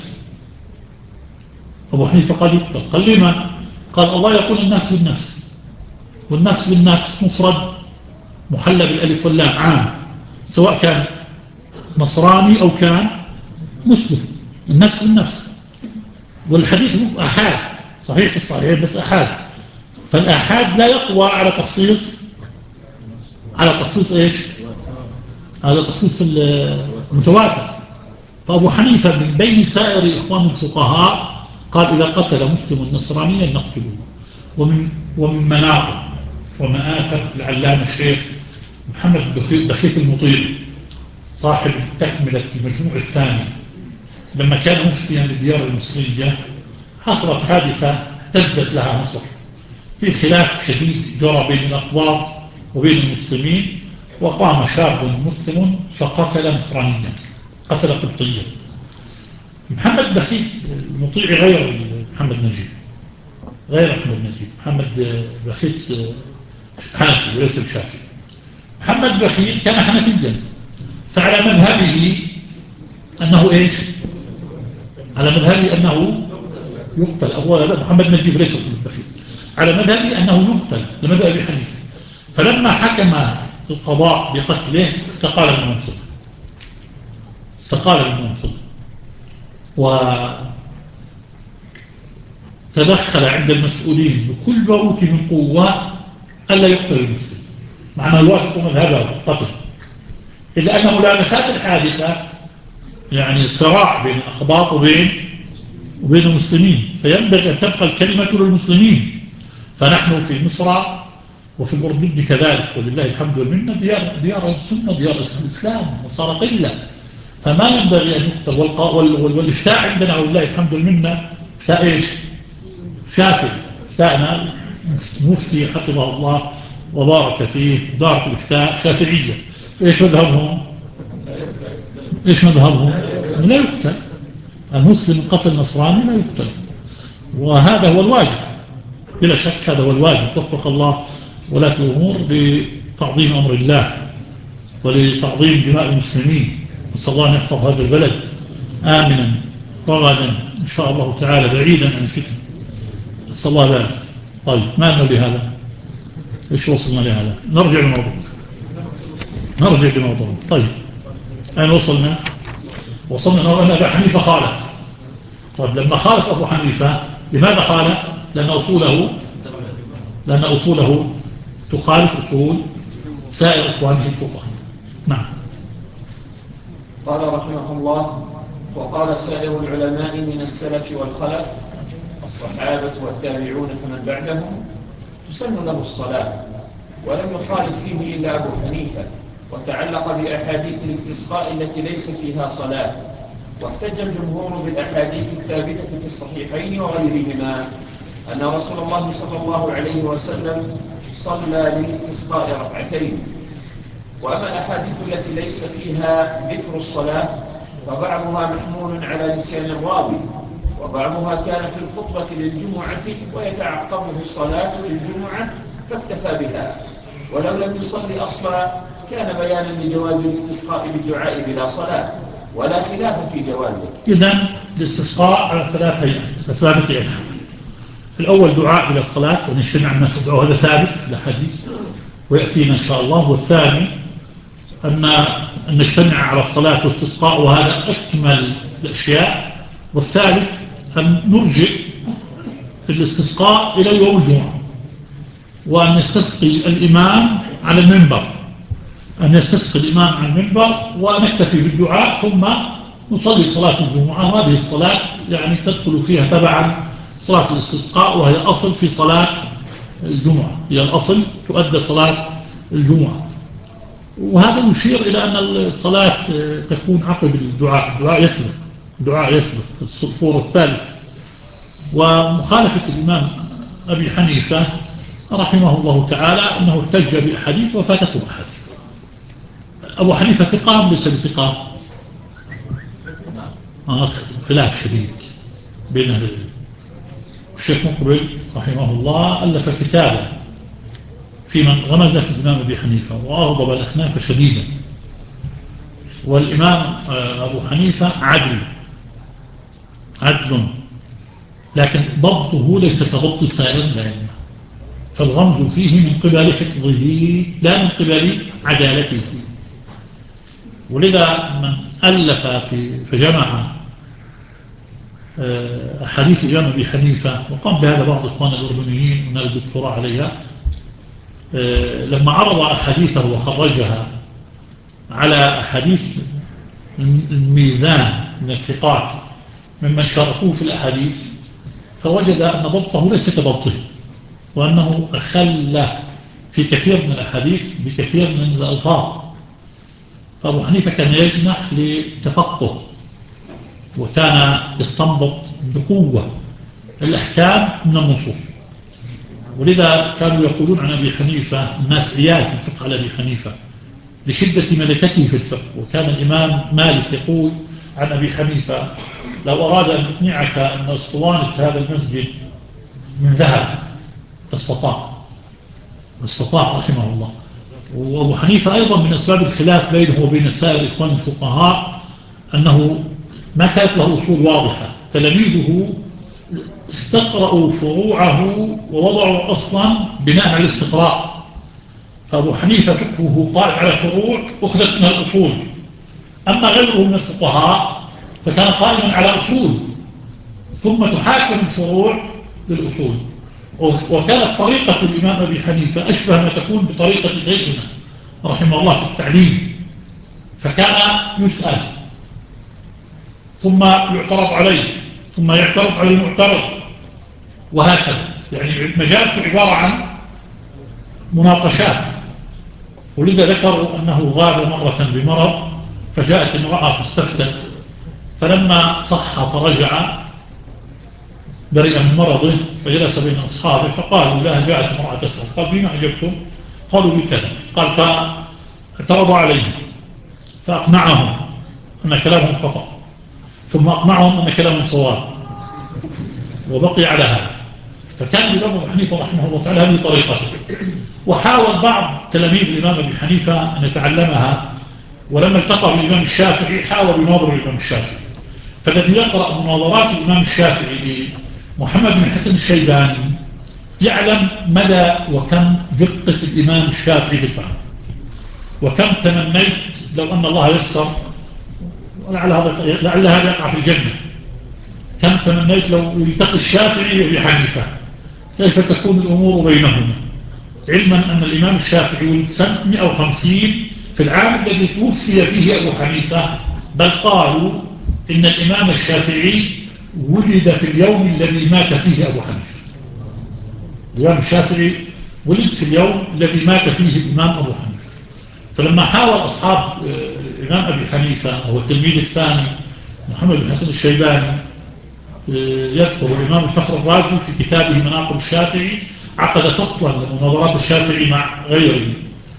أبو حنيفة قال يقتل. قال لما؟ قال الله يقول النفس بالنفس، والنفس بالنفس مفرد محلى بالألف واللام عام، سواء كان نصراني أو كان مسلم، النفس بالنفس. والحديث أحاد صحيح في الصحيح بس أحاد، فالأحاد لا يقوى على تخصيص على تخصيص إيش؟ على تخصيص المتواتر. فأبو حنيفة من بين سائر إخوان الفقهاء قال إذا قتل مسلم نصرانيا نقتله. ومن ومن مناقب ومآثر العلامة الشيخ محمد بخيت المطيري صاحب تكملة المجموع الثاني، لما كان مفتيا للديار المصرية حصلت حادثة اهتزت لها مصر في خلاف شديد جرى بين الأقباط وبين المسلمين، وقام شاب مسلم فقتل نصرانيا، قتل قبطيا. محمد بخيت المطيعي غير محمد نجيب، غير محمد نجيب، محمد بخيت حنفي وليس الشافعي. محمد بخيت كان حنفيا، فعلى مذهبه أنه إيش؟ على مذهبه أنه يقتل. أولا محمد نجيب ليس محمد بخيت، على مذهبه أنه يقتل لمذهب أبي حنيفة. فلما حكم القضاء بقتله استقال من منصب، استقال من منصب وتدخل عند المسؤولين بكل ما أوتي من قوة ألا يقتل المسلم، معناه يوافق مذهبه القتل، إلا أنه لا مسات الحادثة يعني صراع بين الأقباط وبين وبين المسلمين، فينبغي أن تبقى الكلمة للمسلمين. فنحن في مصر وفي الأردن كذلك ولله الحمد والمنة ديار ديار السنة، ديار الإسلام، وصار قلة، فما ينبغي أن يقتل. والإفتاء عندنا ولله الحمد والمنة إفتاء إيش؟ شافعي. إفتاءنا مفتي حفظه الله وبارك فيه دارة الإفتاء شافعية. إيش مذهبهم؟ إيش مذهبهم؟ لا يقتل المسلم قتل نصراني، لا يقتل. وهذا هو الواجب بلا شك، هذا هو الواجب. وفق الله ولاة الأمور لتعظيم أمر الله ولتعظيم دماء المسلمين. نسأل الله أن يحفظ هذا البلد آمنا رغدا إن شاء الله تعالى بعيدا عن الفتن، نسأل الله ذلك. طيب ما أنه لهذا؟ إيش وصلنا لهذا؟ نرجع للموضوع نرجع للموضوع طيب أين وصلنا؟ وصلنا أن أبو حنيفة خالف. طيب لما خالف أبو حنيفة لماذا خالف؟ لأن أصوله لأن أصوله تخالف أصول سائر إخوانه الفقهاء. نعم. قال رحمه الله: وقال سائر العلماء من السلف والخلف الصحابة والتابعون فمن بعدهم تسن له الصلاة، ولم يخالف فيه إلا أبو حنيفة، وتعلق بأحاديث الاستسقاء التي ليس فيها صلاة، واحتج الجمهور بالأحاديث الثابتة في الصحيحين وغيرهما أن رسول الله صلى الله عليه وسلم صلى للاستسقاء ركعتين. وأما الأحاديث التي ليس فيها ذكر الصلاة فبعضها محمول على نسيان الراوي، وبعضها كان في الخطبة للجمعة ويتعقبه الصلاة للجمعة فاكتفى بها، ولو لم يصلي أصلا كان بيانا لجواز الاستسقاء بالدعاء بلا صلاة، ولا خلاف في جوازه. إذن الاستسقاء على ثلاث هيئات، ثلاثة هيئات. الأول دعاء بلا الصلاة ونجتمع الناس يدعوا، هذا ثابت في الحديث ويأتينا إن شاء الله. والثاني أن نجتمع على الصلاة والاستسقاء، وهذا أكمل الأشياء. والثالث أن نرجع الاستسقاء إلى يوم الجمعة، وأن يستسقي الإمام على المنبر، أن يستسقي الإمام على المنبر ونكتفي بالدعاء ثم نصلي صلاة الجمعة. وهذه الصلاة يعني تدخل فيها تبعا صلاة الاستسقاء، وهي أصل في صلاة الجمعة، هي الأصل تؤدى صلاة الجمعة. وهذا يشير إلى أن الصلاة تكون عقب الدعاء، الدعاء يسبق، الدعاء يسبق في الصورة الثالثة. ومخالفة الإمام أبي حنيفة رحمه الله تعالى أنه احتج بأحاديث وفاتته أحاديث. أبو حنيفة ثقة أم ليس بثقة؟ آه خلاف شديد بين أهل العلم. الشيخ مقبل رحمه الله ألف كتابا في من غمز في الإمام أبي حنيفة وأغضب الأحناف شديدا. والإمام أبو حنيفة عدل عدل لكن ضبطه ليس كضبط سائر الأئمة، فالغمز فيه من قبل حفظه لا من قبل عدالته. ولذا من ألف في فجمع أحاديث الإمام أبي حنيفة، وقام بهذا بعض إخوان الأردنيين ونال الدكتوراه عليها، لما عرض أحاديثه وخرجها على أحاديث الميزان من الثقات ممن شاركوه في الأحاديث، فوجد أن ضبطه ليس كضبطه، وأنه أخل في كثير من الأحاديث بكثير من الألفاظ. فأبو حنيفة كان يجنح لتفقه، وكان يستنبط بقوة الأحكام من النصوص. ولذا كانوا يقولون عن أبي حنيفة الناس عيال في الفقه على أبي حنيفة لشدة ملكته في الفقه. وكان الإمام مالك يقول عن أبي حنيفة: لو أراد أن يقنعك أن أسطوانة هذا المسجد من ذهب استطاع استطاع رحمه الله. وأبو حنيفة أيضا من أسباب الخلاف بينه وبين سائر إخوان الفقهاء أنه ما كانت له أصول واضحة. تلاميذه استقرأوا فروعه ووضعوا أصلا بناء على الاستقراء. فأبو حنيفة فقهه قائم على فروع أخذت من الأصول، أما غيره من الفقهاء فكان قائما على أصول ثم تحاكم الفروع للأصول. وكانت طريقة الإمام أبي حنيفة أشبه ما تكون بطريقة شيخنا رحمه الله في التعليم، فكان يسأل ثم يعترض عليه ثم يعترض على المعترض، وهكذا. يعني مجالته عبارة عن مناقشات. ولذا ذكروا أنه غاب مرة بمرض، فجاءت امرأة فاستفتت، فلما صح فرجع بريئا من مرضه فجلس بين أصحابه فقالوا لها جاءت امرأة تسأل، قال: بما أجبتم؟ قالوا بكذا. قال: فاعترضوا عليه فأقنعهم أن كلامهم خطأ، ثم أقنعهم أن كلامهم صواب، وبقي على هذا. فكان الإمام أبو حنيفة رحمه الله تعالى هذه طريقته. وحاول بعض تلاميذ الإمام أبي حنيفة أن يتعلمها، ولما التقى بالإمام الشافعي حاول يناظر الإمام الشافعي. فالذي يقرأ مناظرات الإمام الشافعي لمحمد بن حسن الشيباني يعلم مدى وكم دقة الإمام الشافعي في الفهم، وكم تمنيت لو أن الله يسر، ولعل هذا لعل هذا يقع في الجنة، كم تمنيت لو يلتقي الشافعي وأبي حنيفة كيف تكون الأمور بينهما، علما أن الإمام الشافعي ولد سنة مئة وخمسين في العام الذي توفي فيه أبو حنيفة بل قالوا إن الإمام الشافعي ولد في اليوم الذي مات فيه أبو حنيفة. الإمام الشافعي ولد في اليوم الذي مات فيه الإمام أبو حنيفة. فلما حاول أصحاب الإمام أبي حنيفة وهو التلميذ الثاني محمد بن حسن الشيباني يذكر الإمام الفخر الرازي في كتابه مناقب الشافعي عقد فصلا لمناظرات الشافعي مع غيره،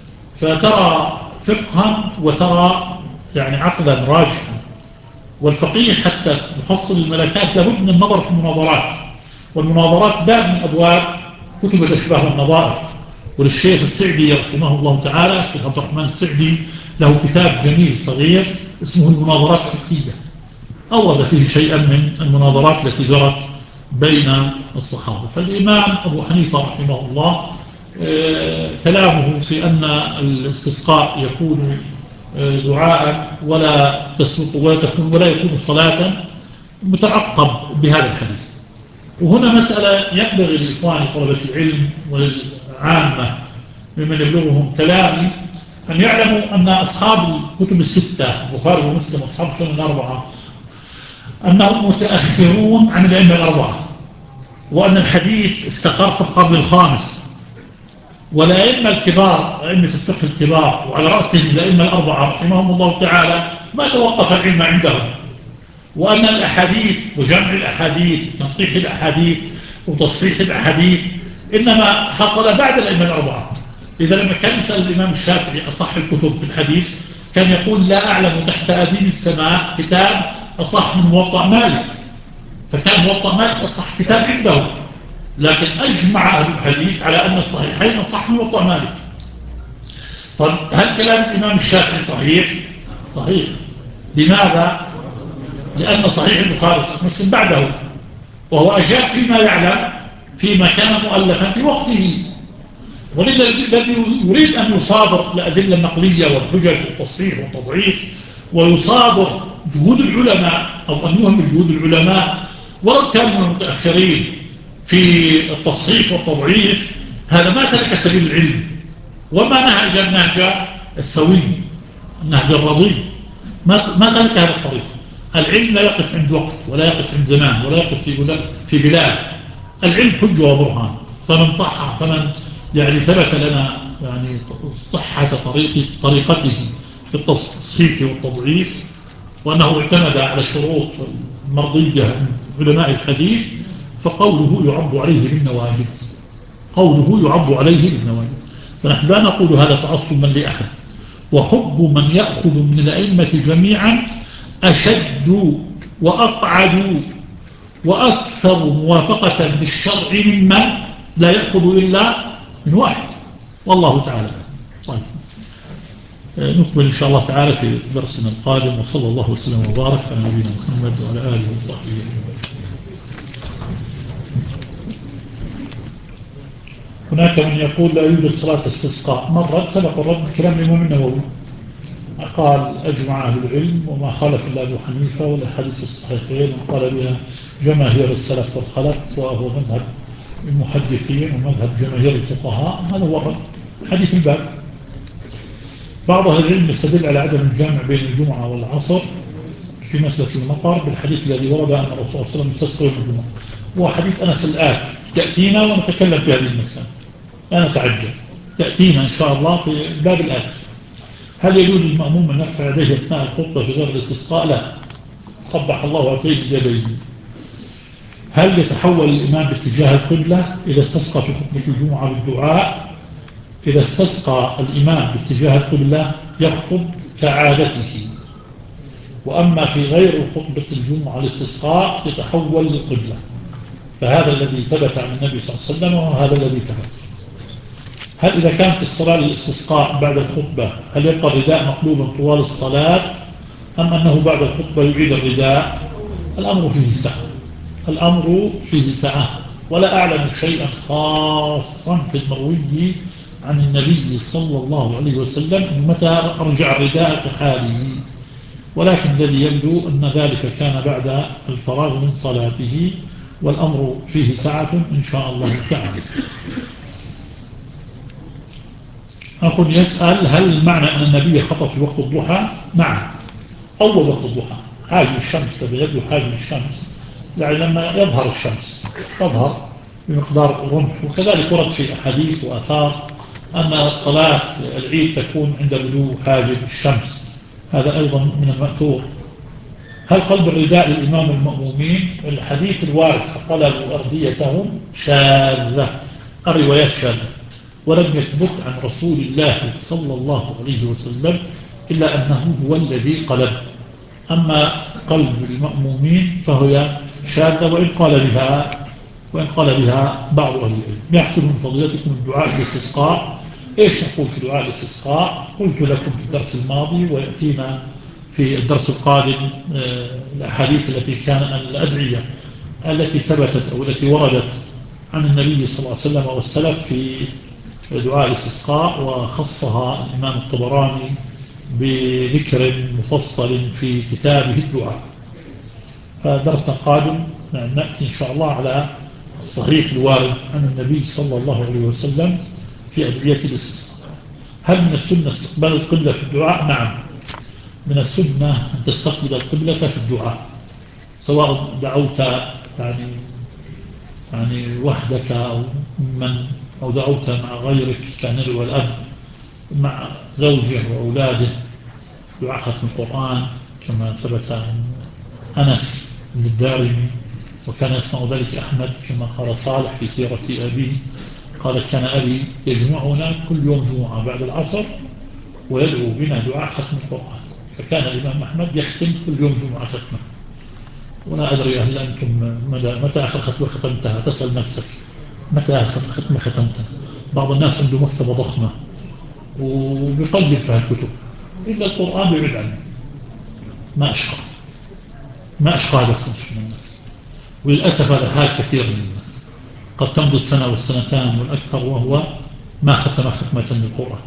فترى فقها وترى يعني عقدا راجحا. والفقيه حتى يفصل الملكات لابد من النظر في المناظرات، والمناظرات باب من أبواب كتب الأشباه والنظائر. وللشيخ السعدي رحمه الله تعالى الشيخ عبد الرحمن السعدي له كتاب جميل صغير اسمه المناظرات الفقهية، أورد فيه شيئا من المناظرات التي جرت بين الصحابة. فالإمام أبو حنيفة رحمه الله كلامه في أن الاستسقاء يكون دعاء ولا تسبق ولا تكون ولا يكون صلاة متعقب بهذا الحديث. وهنا مسألة ينبغي لإخوان طلبة العلم والعامة ممن يبلغهم كلامي أن يعلموا أن أصحاب الكتب الستة البخاري ومسلم وأصحاب السنن الأربعة أنهم متأخرون عن الأئمة الأربعة، وأن الحديث استقر في القرن الخامس، والأئمة الكبار أئمة الفقه الكبار وعلى رأسهم الأئمة الأربعة رحمهم الله تعالى ما توقف العلم عندهم، وأن الأحاديث وجمع الأحاديث وتنقيح الأحاديث وتصحيح الأحاديث إنما حصل بعد الأئمة الأربعة. إذا لما كان يسأل الإمام الشافعي أصح الكتب في الحديث كان يقول لا أعلم تحت أديم السماء كتاب أصح من موطأ مالك، فكان موطأ مالك أصح كتاب عنده، لكن أجمع أهل الحديث على أن الصحيحين أصح من موطأ مالك. طيب هل كلام الإمام الشافعي صحيح؟ صحيح. لماذا؟ لأن صحيح البخاري مسلم بعده، وهو أجاب فيما يعلم فيما كان مؤلفا في وقته. ولذا الذي يريد أن يصادر الأدلة النقلية والحجج والتصحيح والتضعيف ويصادر جهود العلماء أو أن يهم جهود العلماء ولو كانوا من المتأخرين في التصحيح والتضعيف، هذا ما سلك سبيل العلم وما نهج النهج السوي النهج الرضي، ما ما سلك هذا الطريق. العلم لا يقف عند وقت ولا يقف عند زمان ولا يقف في في بلاد. العلم حجة وبرهان، فمن صح فمن يعني ثبت لنا يعني صحة طريق طريقته في التصحيح والتضعيف وأنه اعتمد على الشروط المرضية من علماء الحديث فقوله يعض عليه بالنواجذ، قوله يعض عليه بالنواجذ. فنحن لا نقول هذا تعصبا لأحد، وحب من يأخذ من الأئمة جميعا أشد وأقعد وأكثر موافقة بالشرع ممن لا يأخذ إلا من واحد، والله تعالى. طيب نكمل إن شاء الله تعالى في درسنا القادم، وصلى الله وسلم وبارك على نبينا محمد وعلى آله وصحبه أجمعين. هناك من يقول لا يوجد صلاة استسقاء. مرة سبق الرد بكلام الإمام النووي قال أجمع أهل العلم وما خالف إلا أبو حنيفة والأحاديث الصحيحين وقال بها جماهير السلف والخلف، وهو مذهب المحدثين ومذهب جماهير الفقهاء. هذا هو الرد حديث الباب. بعض أهل العلم يستدل على عدم الجامع بين الجمعة والعصر في مسألة المطر بالحديث الذي ورد أن الرسول صلى الله عليه وسلم استسقى يوم الجمعة، وهو حديث أنس الآتي تأتينا ونتكلم في هذه المسألة، لا نتعجل، تأتينا إن شاء الله في الباب الآتي. هل يجوز للمأموم أن يرفع يديه أثناء الخطبة في غير الاستسقاء؟ لا، قبح الله أعطيه يديه. هل يتحول الإمام باتجاه القبلة إذا استسقى في خطبة الجمعة بالدعاء؟ إذا استسقى الإمام باتجاه القبلة يخطب كعادته، وأما في غير خطبة الجمعة الاستسقاء يتحول للقبلة، فهذا الذي ثبت عن النبي صلى الله عليه وسلم وهذا الذي ثبت. هل إذا كانت الصلاة للاستسقاء بعد الخطبة هل يبقى الرداء مقلوبا طوال الصلاة أم أنه بعد الخطبة يعيد الرداء؟ الأمر فيه سعة، الأمر فيه سعة، ولا أعلم شيئا خاصا في المروي عن النبي صلى الله عليه وسلم متى أرجع الرداء كحاله، ولكن الذي يبدو أن ذلك كان بعد الفراغ من صلاته، والأمر فيه سعة إن شاء الله تعالى. أخ يسأل هل معنى أن النبي خطب في وقت الضحى؟ نعم، أول وقت الضحى، حاجب الشمس تبقى يبدو حاجب الشمس يعني لما يظهر الشمس تظهر بمقدار رمح. وكذلك ورد في أحاديث وآثار أن صلاة العيد تكون عند بدو حاجب الشمس، هذا أيضا من المأثور. هل قلب الرداء للإمام المأمومين؟ الحديث الوارد فقلبوا أرديتهم شاذة، الروايات شاذة، ولم يثبت عن رسول الله صلى الله عليه وسلم إلا أنه هو الذي قلب. أما قلب المأمومين فهي شاذة، وإن قال بها وإن قال بها بعض أهل العلم. يحصل من فضيلتكم الدعاء بالاستسقاء. إيش نقول في دعاء الاستسقاء؟ قلت لكم في الدرس الماضي ويأتينا في الدرس القادم الأحاديث التي كان الأدعية التي ثبتت أو التي وردت عن النبي صلى الله عليه وسلم والسلف في دعاء الاستسقاء، وخصها الإمام الطبراني بذكر مفصل في كتابه الدعاء. فدرسنا القادم نأتي إن شاء الله على الصحيح الوارد عن النبي صلى الله عليه وسلم في أدعية الاستسقاء. هل من السنة استقبال القبلة في الدعاء؟ نعم، من السنة أن تستقبل القبلة في الدعاء، سواء دعوت يعني يعني وحدك أو من أو دعوت مع غيرك كان يدعو الأب مع زوجه وأولاده دعاء ختم القرآن كما ثبت عن أنس بن الدارمي، وكان يسمع ذلك أحمد كما قال صالح في سيرة أبيه، قال كان أبي يجمعنا كل يوم جمعة بعد العصر ويدعو بنا دعاء ختم القرآن، فكان الإمام أحمد يختم كل يوم جمعة ختمه. ولا أدري هل أنتم متى آخر ختمة ختمتها؟ تسأل نفسك متى آخر ختمة ختمتها. بعض الناس عنده مكتبة ضخمة وبيقلب فيها الكتب، إلا القرآن بيبعد عنه. ما أشقى ما أشقى هذا الصنف من الناس، وللأسف هذا حال كثير من الناس، قد تمضي السنة والسنتان والأكثر وهو ما ختم ختمة من القرآن.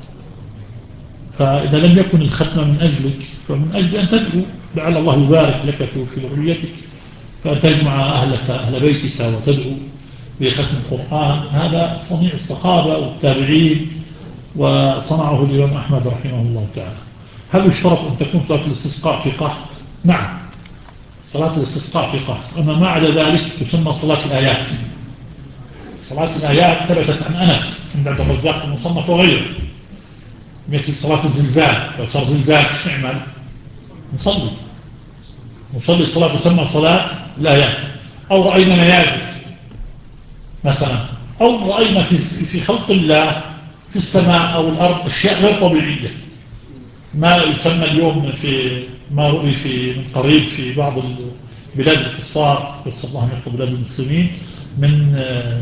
فإذا لم يكن الختمة من أجلك فمن أجل أن تدعو لعل الله يبارك لك في ذريتك، فتجمع أهلك أهل بيتك وتدعو بختم القرآن. هذا صنيع الصحابة والتابعين، وصنعه الإمام أحمد رحمه الله تعالى. هل يشترط أن تكون صلاة الاستسقاء في قحط؟ نعم، صلاة الاستسقاء في قحط، أما ما عدا ذلك تسمى صلاة الآيات. صلاة الآيات ثبتت عن أنس عند عبد الرزاق المصنف وغيره، مثل صلاة الزلزال، لو صار زلزال ايش نعمل؟ نصلي نصلي الصلاة تسمى صلاة الآيات. أو رأينا نيازك مثلا، أو رأينا في في خلق الله في السماء أو الأرض أشياء غير طبيعية، ما يسمى اليوم في ما رؤي في من قريب في بعض البلاد الكفار، نسأل الله أن يحفظ بلاد المسلمين، من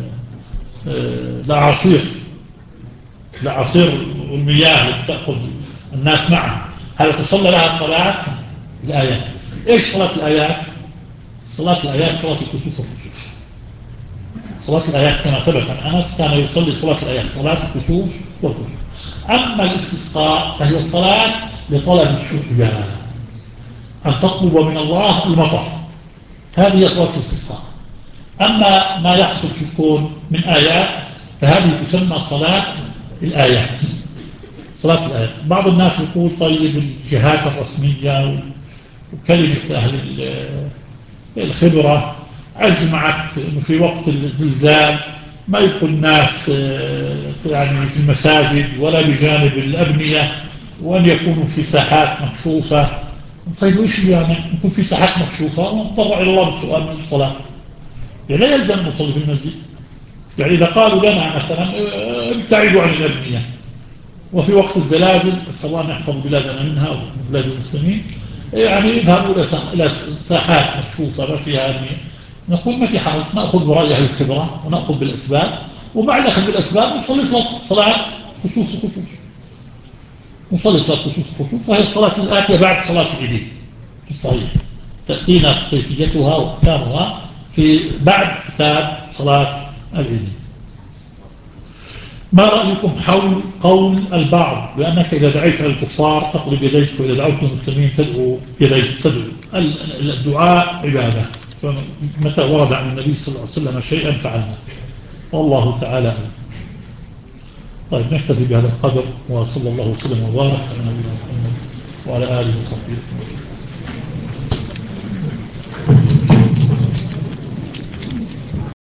الأعاصير الأعاصير والمياه التي تأخذ الناس معها، هذا تصلى لها صلاة الآيات. إيش صلاة الآيات؟ صلاة الآيات صلاة الكسوف والخسوف. صلاة الآيات كما ثبت عن أنس كان يصلي صلاة الآيات صلاة الكسوف والخسوف. أما الاستسقاء فهي الصلاة لطلب السقيا، أن تطلب من الله المطر، هذه صلاة الاستسقاء. أما ما يحصل في الكون من آيات فهذه تسمى صلاة الآيات صلاة الآيات. بعض الناس يقول طيب الجهات الرسمية وكلمة أهل الخبرة أجمعت أنه في وقت الزلزال ما يكون الناس يعني في المساجد ولا بجانب الأبنية، وأن يكونوا في ساحات مكشوفة. طيب وإيش يعني يكون في ساحات مكشوفة ونضطر إلى الله بالسؤال من الصلاة؟ يعني لا يلزم نصلي في المسجد. يعني إذا قالوا لنا مثلا ابتعدوا عن الأبنية، وفي وقت الزلازل صلى الله يحفظ بلادنا منها وبلاد المسلمين، يعني يذهبوا إلى ساحات مكشوفة ما فيها أبنية، نقول ما في حرج، نأخذ برأي أهل الخبرة ونأخذ بالأسباب، ومع الأخذ بالأسباب نصلي صلاة خصوص خصوص نصلي صلاة خصوص خصوص وهي الصلاة الآتية بعد صلاة العيدين في الصحيح، تأتينا كيفيتها وكتابها في بعد كتاب صلاة العيدين. ما رأيكم حول قول البعض بأنك إذا دعيت على الكفار تقلب يديك، وإذا دعوت المسلمين تدعو يديك؟ تدعو الدعاء عبادة، فمتى ورد عن النبي صلى الله عليه وسلم شيئا فعلنا، والله تعالى. طيب نكتفي بهذا القدر، وصلى الله وسلم وبارك على نبينا محمد وعلى آله وصحبه.